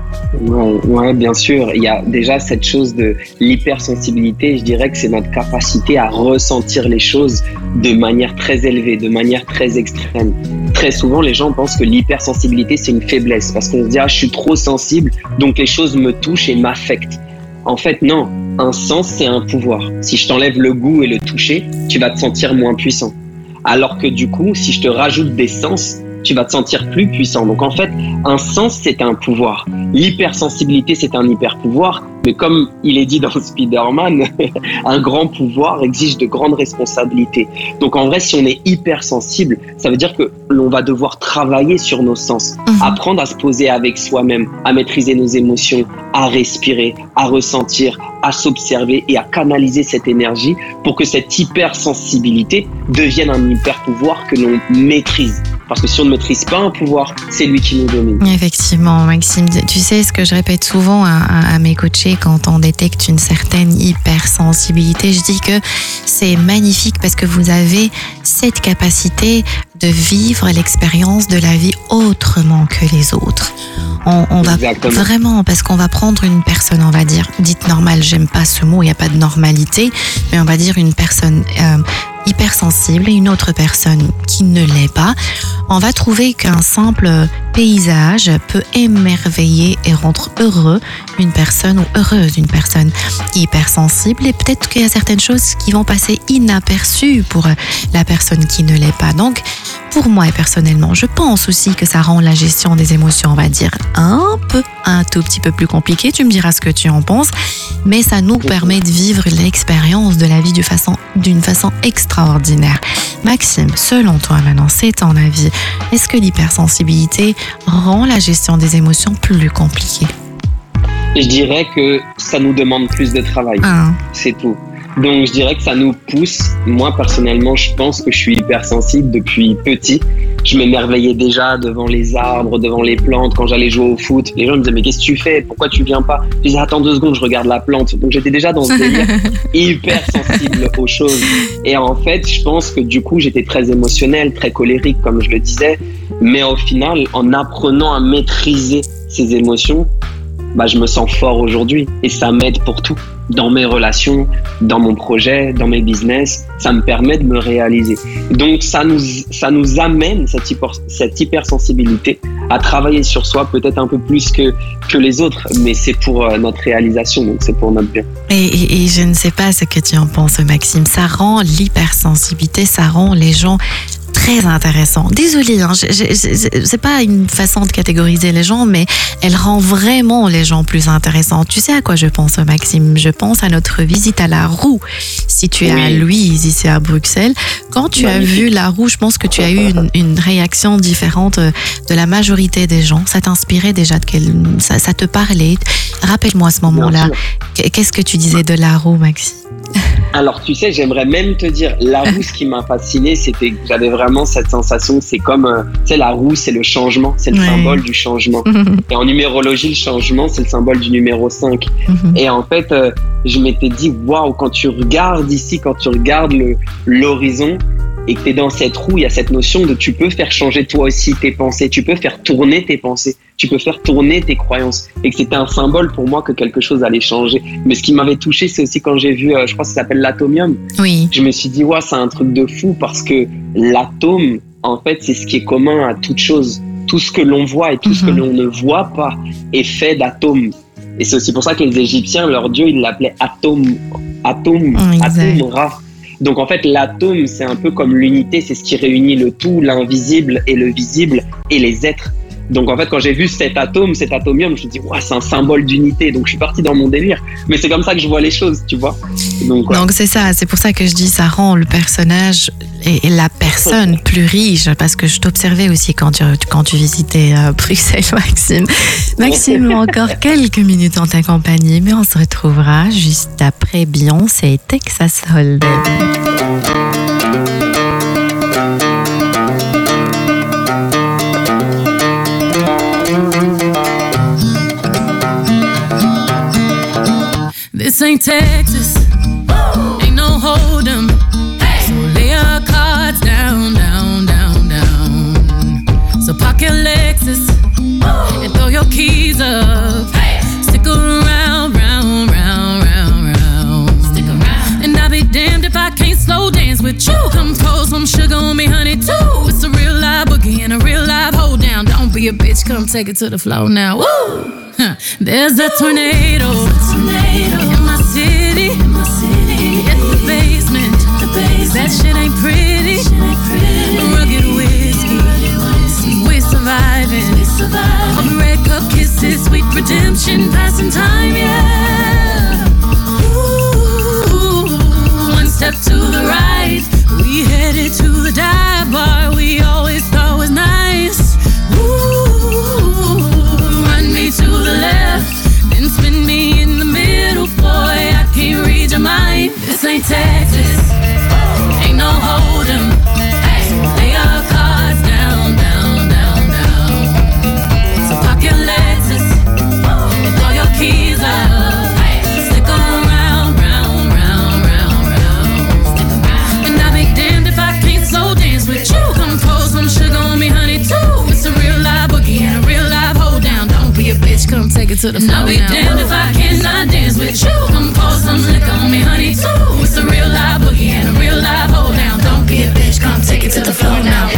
Speaker 3: Ouais, ouais, bien sûr. Il y a déjà cette chose de l'hypersensibilité. Je dirais que c'est notre capacité à ressentir les choses de manière très élevée, de manière très extrême. Très souvent, les gens pensent que l'hypersensibilité, c'est une faiblesse parce qu'on se dit « Ah, je suis trop sensible, donc les choses me touchent et m'affectent ». En fait, non. Un sens, c'est un pouvoir. Si je t'enlève le goût et le toucher, tu vas te sentir moins puissant. Alors que du coup, si je te rajoute des sens, tu vas te sentir plus puissant. Donc en fait, un sens, c'est un pouvoir. L'hypersensibilité, c'est un hyper-pouvoir. Mais comme il est dit dans Spider-Man, un grand pouvoir exige de grandes responsabilités. Donc en vrai, si on est hypersensible, ça veut dire que l'on va devoir travailler sur nos sens, mmh. apprendre à se poser avec soi-même, à maîtriser nos émotions, à respirer, à ressentir, à s'observer et à canaliser cette énergie pour que cette hypersensibilité devienne un hyper-pouvoir que l'on maîtrise. Parce que si on ne maîtrise pas un pouvoir, c'est lui qui nous domine.
Speaker 2: Effectivement, Maxime, tu sais ce que je répète souvent à, à, à mes coachés quand on détecte une certaine hypersensibilité, je dis que c'est magnifique parce que vous avez cette capacité de vivre l'expérience de la vie autrement que les autres. On, on va vraiment, parce qu'on va prendre une personne, on va dire, dite normale, j'aime pas ce mot, il n'y a pas de normalité, mais on va dire une personne euh, hypersensible et une autre personne qui ne l'est pas. On va trouver qu'un simple paysage peut émerveiller et rendre heureux une personne ou heureuse une personne hypersensible et peut-être qu'il y a certaines choses qui vont passer inaperçues pour la personne qui ne l'est pas. Donc, pour moi et personnellement, je pense aussi que ça rend la gestion des émotions, on va dire, un peu, un tout petit peu plus compliqué. Tu me diras ce que tu en penses, mais ça nous permet de vivre l'expérience de la vie d'une façon, d'une façon extraordinaire. Maxime, selon toi maintenant, c'est ton avis, est-ce que l'hypersensibilité rend la gestion des émotions plus compliquée ?
Speaker 3: Je dirais que ça nous demande plus de travail.
Speaker 2: Ah.
Speaker 3: C'est tout. Donc, je dirais que ça nous pousse. Moi, personnellement, je pense que je suis hypersensible depuis petit. Je m'émerveillais déjà devant les arbres, devant les plantes. Quand j'allais jouer au foot, les gens me disaient « Mais qu'est-ce que tu fais ? Pourquoi tu viens pas ?» Je disais « Attends deux secondes, je regarde la plante. » Donc, j'étais déjà dans ce délire hyper sensible aux choses. Et en fait, je pense que du coup, j'étais très émotionnel, très colérique, comme je le disais. Mais au final, en apprenant à maîtriser ces émotions, bah, je me sens fort aujourd'hui. Et ça m'aide pour tout. Dans mes relations, dans mon projet, dans mes business, ça me permet de me réaliser. Donc ça nous, ça nous amène, cette, hyper, cette hypersensibilité, à travailler sur soi peut-être un peu plus que, que les autres, mais c'est pour euh, notre réalisation, donc c'est pour notre bien.
Speaker 2: Et, et, et je ne sais pas ce que tu en penses, Maxime, ça rend l'hypersensibilité, ça rend les gens très intéressant. Désolée, hein, je, je, je, c'est pas une façon de catégoriser les gens, mais elle rend vraiment les gens plus intéressants. Tu sais à quoi je pense, Maxime? Je pense à notre visite à la Roue, située oui. à Louise, ici à Bruxelles. Quand tu Magnifique. as vu la Roue, je pense que tu as eu une, une réaction différente de la majorité des gens. Ça t'inspirait déjà, de quel, ça, ça te parlait. Rappelle-moi ce moment-là. Qu'est-ce que tu disais de la Roue, Maxime?
Speaker 3: Alors, tu sais, j'aimerais même te dire, la roue, ce qui m'a fasciné, c'était que j'avais vraiment cette sensation, c'est comme, euh, tu sais, la roue, c'est le changement, c'est le ouais. symbole du changement. Et en numérologie, le changement, c'est le symbole du numéro cinq. Et en fait, euh, je m'étais dit, waouh, quand tu regardes ici, quand tu regardes le, l'horizon, et que tu es dans cette roue, il y a cette notion de tu peux faire changer toi aussi tes pensées, tu peux faire tourner tes pensées, tu peux faire tourner tes croyances. Et que c'était un symbole pour moi que quelque chose allait changer. Mais ce qui m'avait touché, c'est aussi quand j'ai vu, euh, je crois que ça s'appelle l'atomium.
Speaker 2: Oui.
Speaker 3: Je me suis dit, ouais, c'est un truc de fou parce que l'atome, en fait, c'est ce qui est commun à toute chose. Tout ce que l'on voit et tout mm-hmm. ce que l'on ne voit pas est fait d'atomes. Et c'est aussi pour ça que les Égyptiens, leur dieu, ils l'appelaient atome, atome,
Speaker 2: oh,
Speaker 3: atome Ra. Donc en fait, l'atome, c'est un peu comme l'unité, c'est ce qui réunit le tout, l'invisible et le visible et les êtres. Donc en fait, quand j'ai vu cet atome, cet atomium, je me suis dit, ouais, c'est un symbole d'unité. Donc je suis parti dans mon délire. Mais c'est comme ça que je vois les choses, tu vois. Donc, ouais.
Speaker 2: Donc c'est ça, c'est pour ça que je dis, ça rend le personnage et, et la personne plus riche. Parce que je t'observais aussi quand tu, quand tu visitais euh, Bruxelles, Maxime. Maxime, encore quelques minutes en ta compagnie, mais on se retrouvera juste après Beyoncé et Texas Hold'em.
Speaker 8: This ain't Texas, ain't no hold'em. Hey. So lay your cards down, down, down, down. So park your Lexus Woo. And throw your keys up. Hey. Stick around, round, round, round, round. Stick around. And I'll be damned if I can't slow dance with you. Come pour some sugar on me, honey, too. It's a real live boogie and a real live hold down. Don't be a bitch, come take it to the floor now. Woo! Huh. There's a tornado, tornado in my city, in my city. Hit the basement, the basement. That shit ain't pretty. Shit ain't pretty. Rugged whiskey, whiskey. We're surviving. We surviving. Over red cup kisses, sweet redemption, passing time, yeah. Ooh, one step to the right, we headed to the dive bar we always thought was nice. Ooh, run me to the left, then spin me in the middle, boy, I can't read your mind. This ain't Texas, ain't no hold'em. Hey, lay your cards down, down, down, down. So park your Lexus and throw your keys up. Stick around, round, round, round, round. And I'll be damned if I can't slow dance with you. Come pour some sugar on me, honey, too. It's a real live boogie and a real live hold down. Don't be a bitch, come take it to the floor. I'll be now. Damned if I cannot dance with you. Come pour some liquor on me, honey, too. It's a real live boogie and a real live hold down. Don't be a bitch, come take it to the floor now.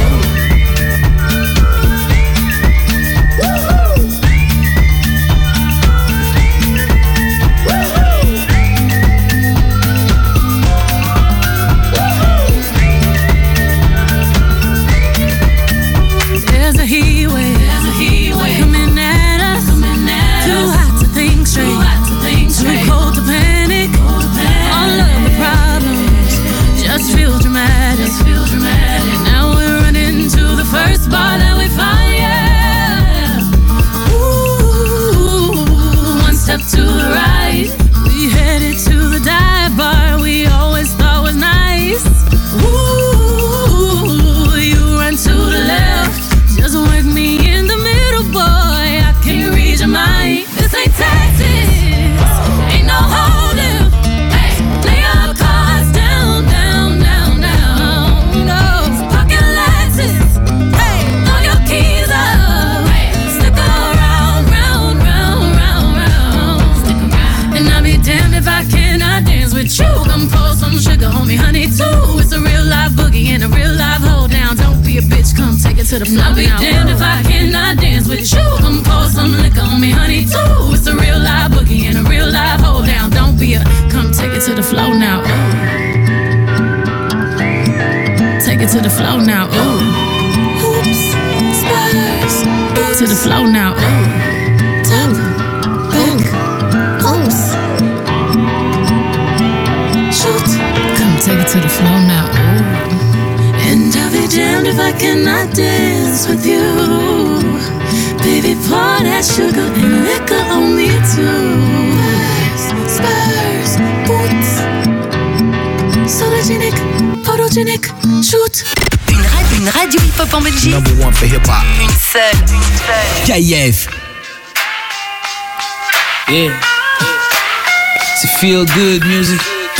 Speaker 8: There's a heat wave, there's a heat wave coming at us, coming at too us. Hot to think straight, too hot to think straight, too cold to panic. Cold to panic. All of the problems just feel dramatic. Just feel dramatic. Now we're running to be a bitch, come take it to the floor. I'll be damned if I cannot dance with you. Come pour some liquor on me, honey, too. It's a real live boogie and a real live hold down. Don't be a, come take it to the floor now. Ooh. Take it to the floor now. Ooh. Oops, spurs. Oops. To the floor now. Ooh. Tap, back, oops. Shoot. Come take it to the floor now. Ooh. And I'll be damned if I cannot dance with you. Baby, pour that sugar and liquor on me too. Spurs, boots, sologenic, photogenic, shoot.
Speaker 1: Une, ra- une radio hip-hop en Belgique.
Speaker 9: Number one for hip-hop.
Speaker 1: Une seule, une seule.
Speaker 9: K F.
Speaker 6: Yeah. C'est feel good music.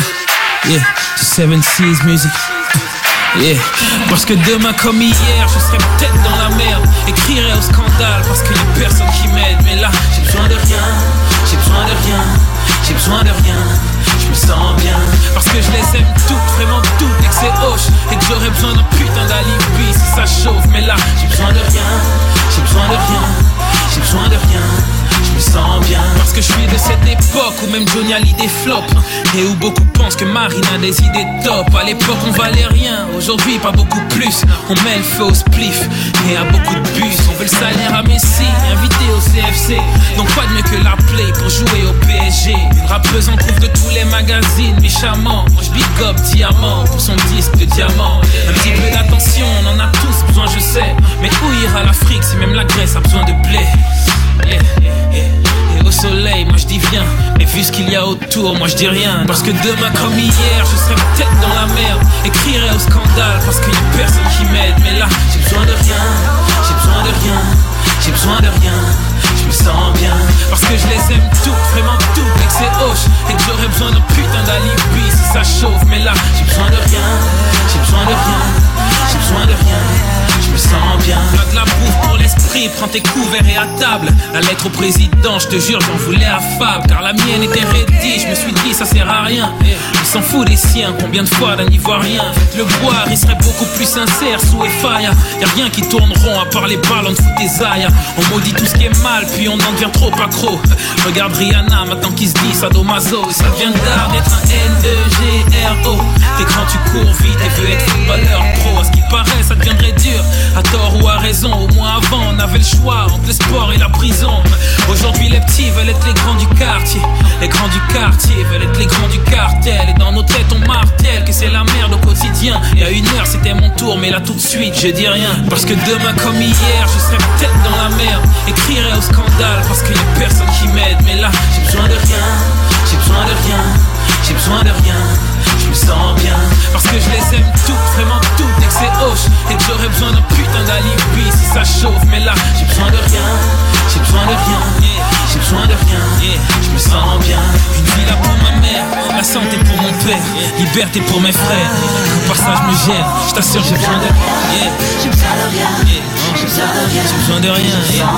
Speaker 6: Yeah. C'est seven seas music. Yeah. Parce que demain comme hier, je serai peut-être dans la merde. Écrirai au scandale parce qu'il y a personne qui m'aide. Mais là, j'ai besoin de rien, j'ai besoin de rien, j'ai besoin de rien. Je me sens bien parce que je les aime toutes, vraiment toutes. Et que c'est hoche et que j'aurais besoin d'un putain d'alibi si ça chauffe. Mais là, j'ai besoin de rien, j'ai besoin de rien, j'ai besoin de rien. Je me sens bien parce que je suis de cette époque où même Johnny Hallyday flop et où beaucoup pensent que Marine a des idées top. À l'époque on valait rien, aujourd'hui pas beaucoup plus. On met le feu au spliff et à beaucoup de bus. On veut le salaire à Messi, invité au C F C. Donc pas de mieux que la play pour jouer au P S G. Une rappeuse en couvre de tous les magazines, méchamment. Moi je big up Diamant pour son disque de diamant. Un petit peu d'attention, on en a tous besoin je sais. Mais où ira l'Afrique si même la Grèce a besoin de blé? Yeah, yeah, yeah. Et au soleil, moi je dis viens. Mais vu ce qu'il y a autour, moi je dis rien. Parce que demain comme hier, je serai peut-être dans la merde. Écrirai au scandale parce qu'il y a personne qui m'aide. Mais là, j'ai besoin de rien, j'ai besoin de rien, j'ai besoin de rien. Je me sens bien parce que je les aime toutes, vraiment toutes. Et que c'est hoche et que j'aurais besoin d'un putain d'alibi si ça chauffe. Mais là, j'ai besoin de rien, j'ai besoin de rien, j'ai besoin de rien. Je me sens bien. Pas de la bouffe pour l'esprit, prends tes couverts et à table. La lettre au président, je te jure, j'en voulais à Fab. Car la mienne était ready, je me suis dit ça sert à rien. Il s'en fout des siens, combien de fois d'un ivoirien. Le boire, il serait beaucoup plus sincère sous F I A. Y'a rien qui tourne rond à part les ballons de foot des aïas. On maudit tout ce qui est mal, puis on en devient trop accro. Regarde Rihanna, maintenant qu'il se dit sadomaso. Ça devient d'art d'être un N E G R O. T'es grand, tu cours vite et veux être footballeur pro. À ce qui paraît, ça deviendrait dur. À tort ou à raison, au moins avant on avait le choix entre le sport et la prison. Aujourd'hui les petits veulent être les grands du quartier. Les grands du quartier veulent être les grands du cartel. Et dans nos têtes on martèle que c'est la merde au quotidien. Il y a une heure c'était mon tour, mais là tout de suite je dis rien. Parce que demain comme hier je serai peut-être dans la merde. Écrirai au scandale parce qu'il y a personne qui m'aide. Mais là j'ai besoin de rien, j'ai besoin de rien, j'ai besoin de rien. Je me sens bien parce que je les aime toutes, vraiment toutes. Et que c'est hoche et que j'aurais besoin d'un putain d'alibi si ça chauffe. Mais là j'ai besoin de rien, j'ai besoin de rien, j'ai besoin de rien. Je me sens bien. Une villa pour ma mère, la santé pour mon père, liberté pour mes frères. Au passage me gère, je t'assure j'ai besoin de rien. J'ai besoin de rien, j'ai besoin de rien.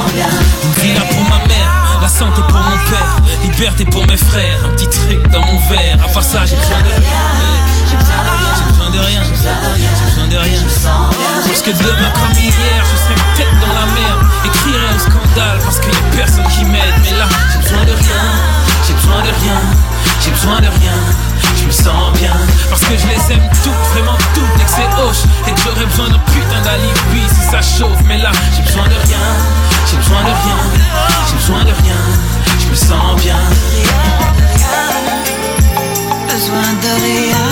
Speaker 6: Une villa pour ma mère, la santé pour mon père, liberté pour mes frères. Un petit truc dans mon verre, à part ça j'ai besoin de rien. J'ai besoin de rien, j'ai besoin de rien. Parce que demain comme hier, je serai peut-être dans la merde. Écrirai au scandale parce qu'il y a personne qui m'aide. Mais là, j'ai besoin de rien, j'ai besoin de rien, j'ai besoin de rien. Je me sens bien parce que je les aime toutes, vraiment toutes. Et que c'est hoche et que j'aurais besoin d'un putain d'alibi si ça chauffe. Mais là, j'ai besoin de rien, j'ai besoin de rien, j'ai besoin de rien. Je me sens bien.
Speaker 5: Besoin de rien.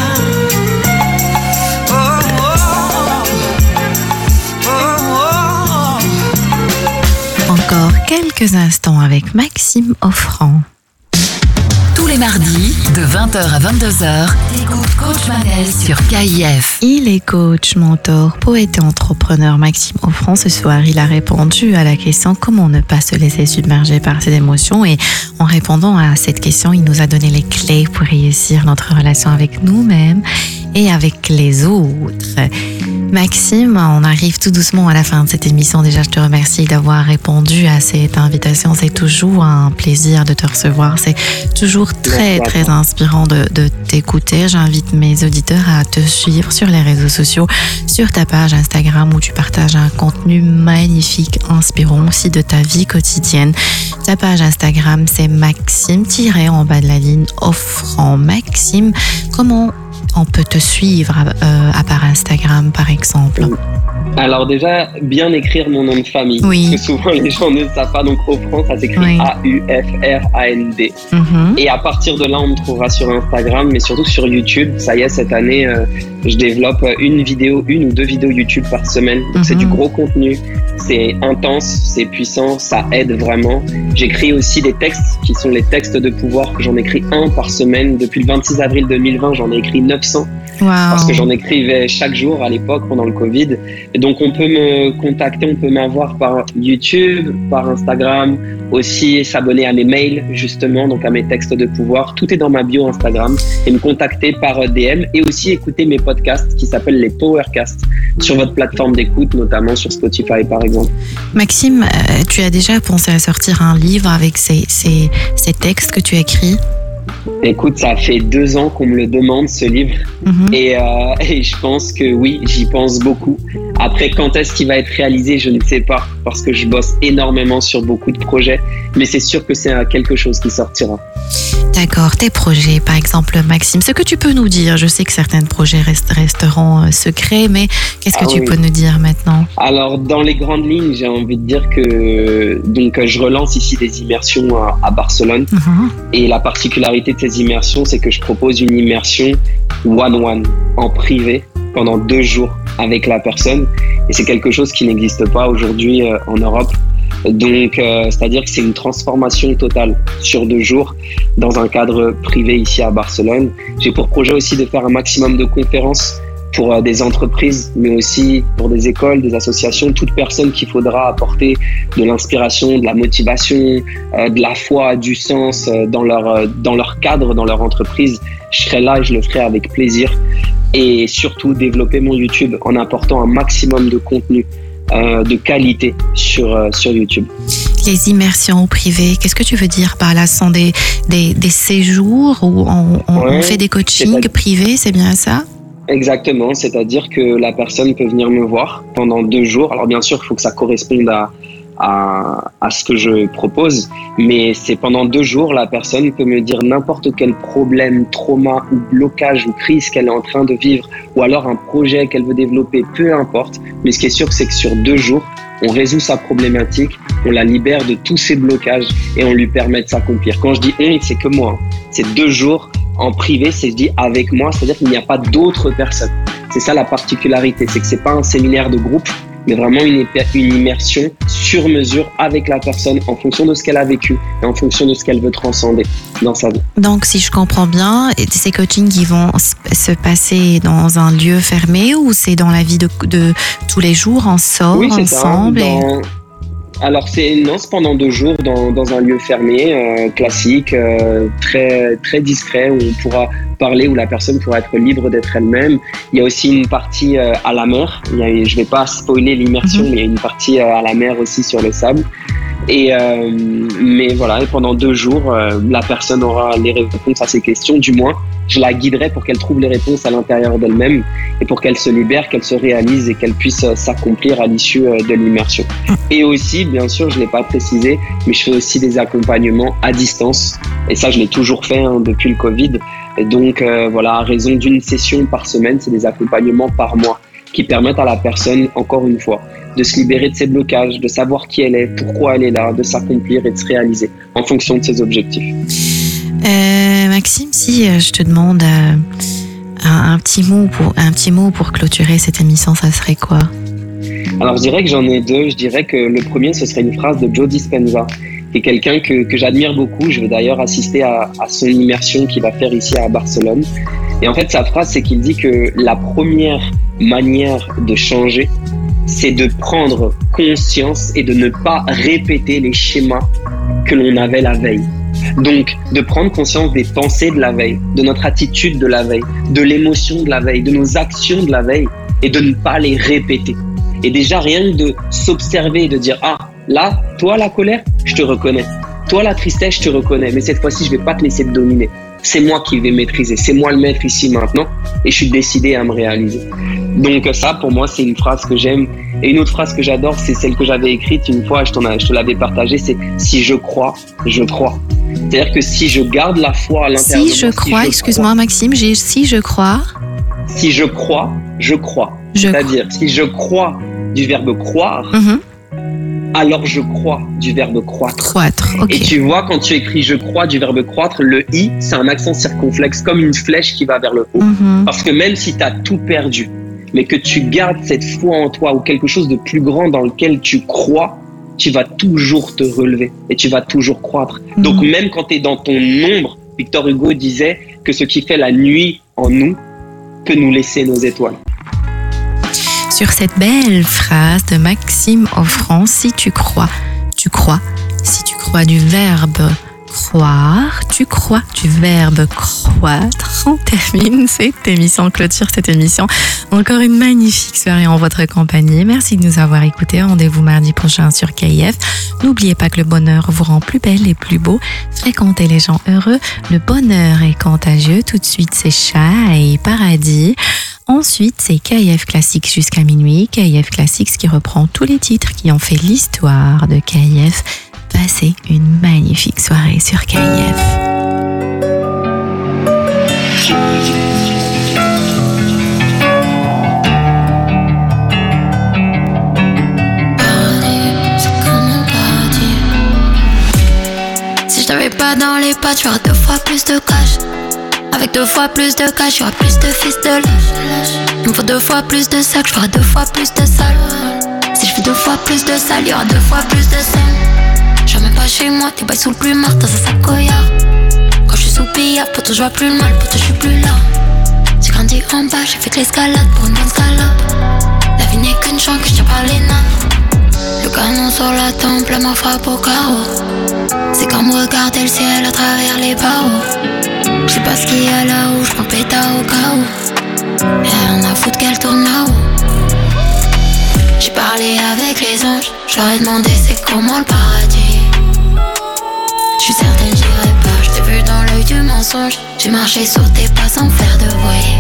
Speaker 2: Encore quelques instants avec Maxime Offrand.
Speaker 1: Tous les mardis, de vingt heures à vingt-deux heures, écoute Coach Manel sur K I F.
Speaker 2: Il est coach, mentor, poète et entrepreneur. Maxime Offrand, ce soir, il a répondu à la question comment ne pas se laisser submerger par ses émotions. Et en répondant à cette question, il nous a donné les clés pour réussir notre relation avec nous-mêmes et avec les autres. Maxime, on arrive tout doucement à la fin de cette émission. Déjà, je te remercie d'avoir répondu à cette invitation. C'est toujours un plaisir de te recevoir. C'est toujours très, très inspirant de, de t'écouter. J'invite mes auditeurs à te suivre sur les réseaux sociaux, sur ta page Instagram où tu partages un contenu magnifique, inspirant aussi de ta vie quotidienne. Ta page Instagram, c'est Maxime, tiré en bas de la ligne, offrant. Maxime, comment on peut te suivre euh, à part Instagram, par exemple?
Speaker 3: Alors déjà, bien écrire mon nom de famille.
Speaker 2: Oui.
Speaker 3: Parce que souvent, les gens ne savent pas. Donc, Offrant, ça s'écrit oui. A U F R A N D. Mm-hmm. Et à partir de là, on me trouvera sur Instagram, mais surtout sur YouTube. Ça y est, cette année, euh, je développe une vidéo, une ou deux vidéos YouTube par semaine. Donc, mm-hmm. c'est du gros contenu. C'est intense, c'est puissant, ça aide vraiment. J'écris aussi des textes qui sont les textes de pouvoir. J'en écris un par semaine. Depuis le vingt-six avril deux mille vingt, j'en ai écrit neuf cents. Wow. Parce que j'en écrivais chaque jour à l'époque pendant le Covid. Et donc on peut me contacter, on peut m'avoir par YouTube, par Instagram, aussi s'abonner à mes mails justement, donc à mes textes de pouvoir. Tout est dans ma bio Instagram et me contacter par D M et aussi écouter mes podcasts qui s'appellent les Powercasts sur votre plateforme d'écoute, notamment sur Spotify par exemple.
Speaker 2: Maxime, tu as déjà pensé à sortir un livre avec ces, ces, ces textes que tu écris?
Speaker 3: Écoute, ça fait deux ans qu'on me le demande, ce livre. Mm-hmm. Et, euh, et je pense que oui, j'y pense beaucoup. Après, quand est-ce qu'il va être réalisé, je ne sais pas, parce que je bosse énormément sur beaucoup de projets. Mais c'est sûr que c'est quelque chose qui sortira.
Speaker 2: D'accord, tes projets, par exemple, Maxime, ce que tu peux nous dire, je sais que certains projets rest- resteront secrets, mais qu'est-ce que ah, tu oui. peux nous dire maintenant?
Speaker 3: Alors, dans les grandes lignes, j'ai envie de dire que donc, je relance ici des immersions à, à Barcelone. Mm-hmm. Et la particularité de ces immersions, c'est que je propose une immersion one-one, en privé, pendant deux jours avec la personne. Et c'est quelque chose qui n'existe pas aujourd'hui euh, en Europe. Donc, euh, c'est-à-dire que c'est une transformation totale sur deux jours dans un cadre privé ici à Barcelone. J'ai pour projet aussi de faire un maximum de conférences pour euh, des entreprises, mais aussi pour des écoles, des associations, toute personne qu'il faudra apporter de l'inspiration, de la motivation, euh, de la foi, du sens euh, dans leur, euh, dans leur cadre, dans leur entreprise. Je serai là et je le ferai avec plaisir. Et surtout, développer mon YouTube en apportant un maximum de contenu euh, de qualité sur, euh, sur YouTube.
Speaker 2: Les immersions privées, qu'est-ce que tu veux dire par là? Ce sont des, des, des séjours où on, on, ouais, on fait des coachings privés, c'est bien ça?
Speaker 3: Exactement, c'est-à-dire que la personne peut venir me voir pendant deux jours. Alors bien sûr, il faut que ça corresponde à, à, à ce que je propose, mais c'est pendant deux jours, la personne peut me dire n'importe quel problème, trauma ou blocage ou crise qu'elle est en train de vivre, ou alors un projet qu'elle veut développer, peu importe. Mais ce qui est sûr, c'est que sur deux jours, on résout sa problématique, on la libère de tous ses blocages et on lui permet de s'accomplir. Quand je dis on, c'est que moi. C'est deux jours en privé, c'est dit avec moi, c'est-à-dire qu'il n'y a pas d'autres personnes. C'est ça la particularité, c'est que c'est pas un séminaire de groupe, mais vraiment une, une immersion sur mesure avec la personne en fonction de ce qu'elle a vécu et en fonction de ce qu'elle veut transcender dans sa vie.
Speaker 2: Donc, si je comprends bien, ces coachings qui vont se passer dans un lieu fermé ou c'est dans la vie de, de tous les jours, on sort
Speaker 3: oui, c'est
Speaker 2: ensemble
Speaker 3: ça, dans... et... Alors, c'est, non, c'est pendant deux jours dans, dans un lieu fermé, euh, classique, euh, très, très discret, où on pourra parler, où la personne pourra être libre d'être elle-même. Il y a aussi une partie euh, à la mer. Il y a, je ne vais pas spoiler l'immersion, mm-hmm. mais il y a une partie euh, à la mer aussi sur le sable. Et, euh, mais voilà, et pendant deux jours, euh, la personne aura les réponses à ses questions, du moins. Je la guiderai pour qu'elle trouve les réponses à l'intérieur d'elle-même et pour qu'elle se libère, qu'elle se réalise et qu'elle puisse s'accomplir à l'issue de l'immersion. Et aussi, bien sûr, je ne l'ai pas précisé, mais je fais aussi des accompagnements à distance. Et ça, je l'ai toujours fait hein, depuis le Covid. Et donc, euh, voilà, à raison d'une session par semaine, c'est des accompagnements par mois qui permettent à la personne, encore une fois, de se libérer de ses blocages, de savoir qui elle est, pourquoi elle est là, de s'accomplir et de se réaliser en fonction de ses objectifs.
Speaker 2: Euh, Maxime, si euh, je te demande euh, un, un, petit mot pour, un petit mot pour clôturer cette émission, ça serait quoi?
Speaker 3: Alors, je dirais que j'en ai deux. Je dirais que le premier, ce serait une phrase de Joe Dispenza, qui est quelqu'un que, que j'admire beaucoup. Je vais d'ailleurs assister à, à son immersion qu'il va faire ici à Barcelone. Et en fait, sa phrase, c'est qu'il dit que la première manière de changer, c'est de prendre conscience et de ne pas répéter les schémas que l'on avait la veille. Donc, de prendre conscience des pensées de la veille, de notre attitude de la veille, de l'émotion de la veille, de nos actions de la veille, et de ne pas les répéter. Et déjà, rien que de s'observer et de dire « Ah, là, toi, la colère, je te reconnais. Toi, la tristesse, je te reconnais. Mais cette fois-ci, je ne vais pas te laisser te dominer. C'est moi qui vais maîtriser. C'est moi le maître ici, maintenant. Et je suis décidé à me réaliser. » Donc ça, pour moi, c'est une phrase que j'aime. Et une autre phrase que j'adore, c'est celle que j'avais écrite une fois, je, t'en a, je te l'avais partagée, c'est « Si je crois, je crois ». C'est-à-dire que si je garde la foi à l'intérieur
Speaker 2: si de moi... Je si crois, je excuse-moi crois, Maxime, j'ai « Si je crois ».
Speaker 3: Si je crois, je crois. Je C'est-à-dire, crois. si je crois du verbe croire, mm-hmm. alors je crois du verbe croître.
Speaker 2: Croître, ok.
Speaker 3: Et tu vois, quand tu écris je crois du verbe croître, le i, c'est un accent circonflexe, comme une flèche qui va vers le haut. Mm-hmm. Parce que même si tu as tout perdu, mais que tu gardes cette foi en toi ou quelque chose de plus grand dans lequel tu crois, tu vas toujours te relever et tu vas toujours croître. Mm-hmm. Donc même quand tu es dans ton ombre, Victor Hugo disait que ce qui fait la nuit en nous peut nous laisser nos étoiles.
Speaker 2: Sur cette belle phrase de Maxime Offrant, si tu crois, tu crois. Si tu crois du verbe croire, tu crois du verbe croître. On termine cette émission, on clôture cette émission. Encore une magnifique soirée en votre compagnie. Merci de nous avoir écoutés. Rendez-vous mardi prochain sur K I F. N'oubliez pas que le bonheur vous rend plus belle et plus beau. Fréquentez les gens heureux. Le bonheur est contagieux. Tout de suite, c'est Chat et Paradis. Ensuite, c'est K I F Classics jusqu'à minuit. K I F Classics qui reprend tous les titres qui ont fait l'histoire de K I F. Passez une magnifique soirée sur K I F.
Speaker 9: Si je t'avais pas dans les pattes, j'aurais deux fois plus de cash. Avec deux fois plus de cash, j'aurai plus de fils de lâche. Il me faut deux fois plus de sacs, j'aurai deux fois plus de salles. Si je fais deux fois plus de salles, y'aura deux fois plus de scènes. Je même pas chez moi, t'es bails sous le plumard, dans un sac coillard. Quand je suis sous pillard, pour toi je vois plus le mal, pour toi je suis plus là. J'ai grandi en bas, j'ai fait que l'escalade pour une bonne scalope. La vie n'est qu'une chance que je tiens par les nains. Le canon sur la tempe, la main frappe au carreau. C'est comme regarder le ciel à travers les barreaux. Je sais pas ce qu'il y a là-haut, j'prends pétard au cas où. Y'a rien à foutre qu'elle tourne là-haut. J'ai parlé avec les anges, j'leur ai demandé c'est comment le paradis. J'suis certaine j'irai pas, j't'ai vu dans l'œil du mensonge. J'ai marché sur tes pas sans faire de bruit.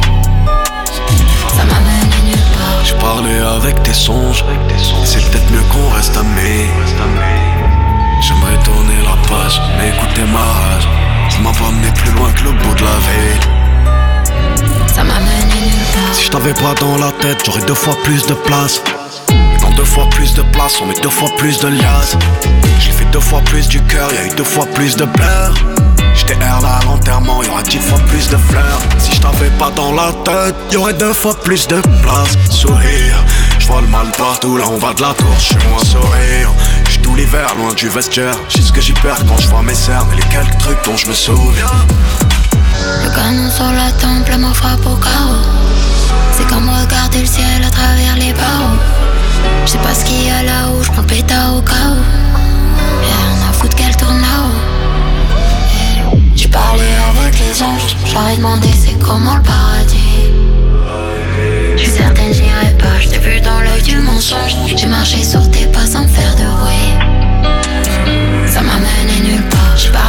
Speaker 9: Ça m'a mené nulle part.
Speaker 10: J'ai parlé avec tes songes, c'est peut-être mieux qu'on reste amis. J'aimerais tourner la page, mais écoutez ma rage. Ça m'a pas amené plus loin que le bout de la ville.
Speaker 9: Ça m'a mené nulle part.
Speaker 10: Si je t'avais pas dans la tête, j'aurais deux fois plus de place. Et dans deux fois plus de place, on met deux fois plus de liasses. J'ai fait deux fois plus du cœur, y'a eu deux fois plus de pleurs. J'étais R là à l'enterrement, y'aura dix fois plus de fleurs. Si je t'avais pas dans la tête, y'aurait deux fois plus de place. Sourire, j'vois le mal partout, là on va de la tour, j'suis moins sourire. J'suis tout l'hiver, loin du vestiaire. J'sais ce que j'y perds quand j'vois mes cernes et les quelques trucs dont je me souviens.
Speaker 9: Le canon sur la tempe, la main frappe au carreau. C'est comme regarder le ciel à travers les barreaux. J'sais pas ce qu'il y a là-haut, j'prends pétard au cas où. Y'a rien à foutre qu'elle tourne là-haut. J'ai parlé avec les anges, j'leur ai demandé c'est comment le paradis. J'suis certaine j'irai pas, j't'ai vu dans l'œil du mensonge. J'ai marché sur tes pas sans faire de bruit. Ça m'a mené nulle part, j'ai parlé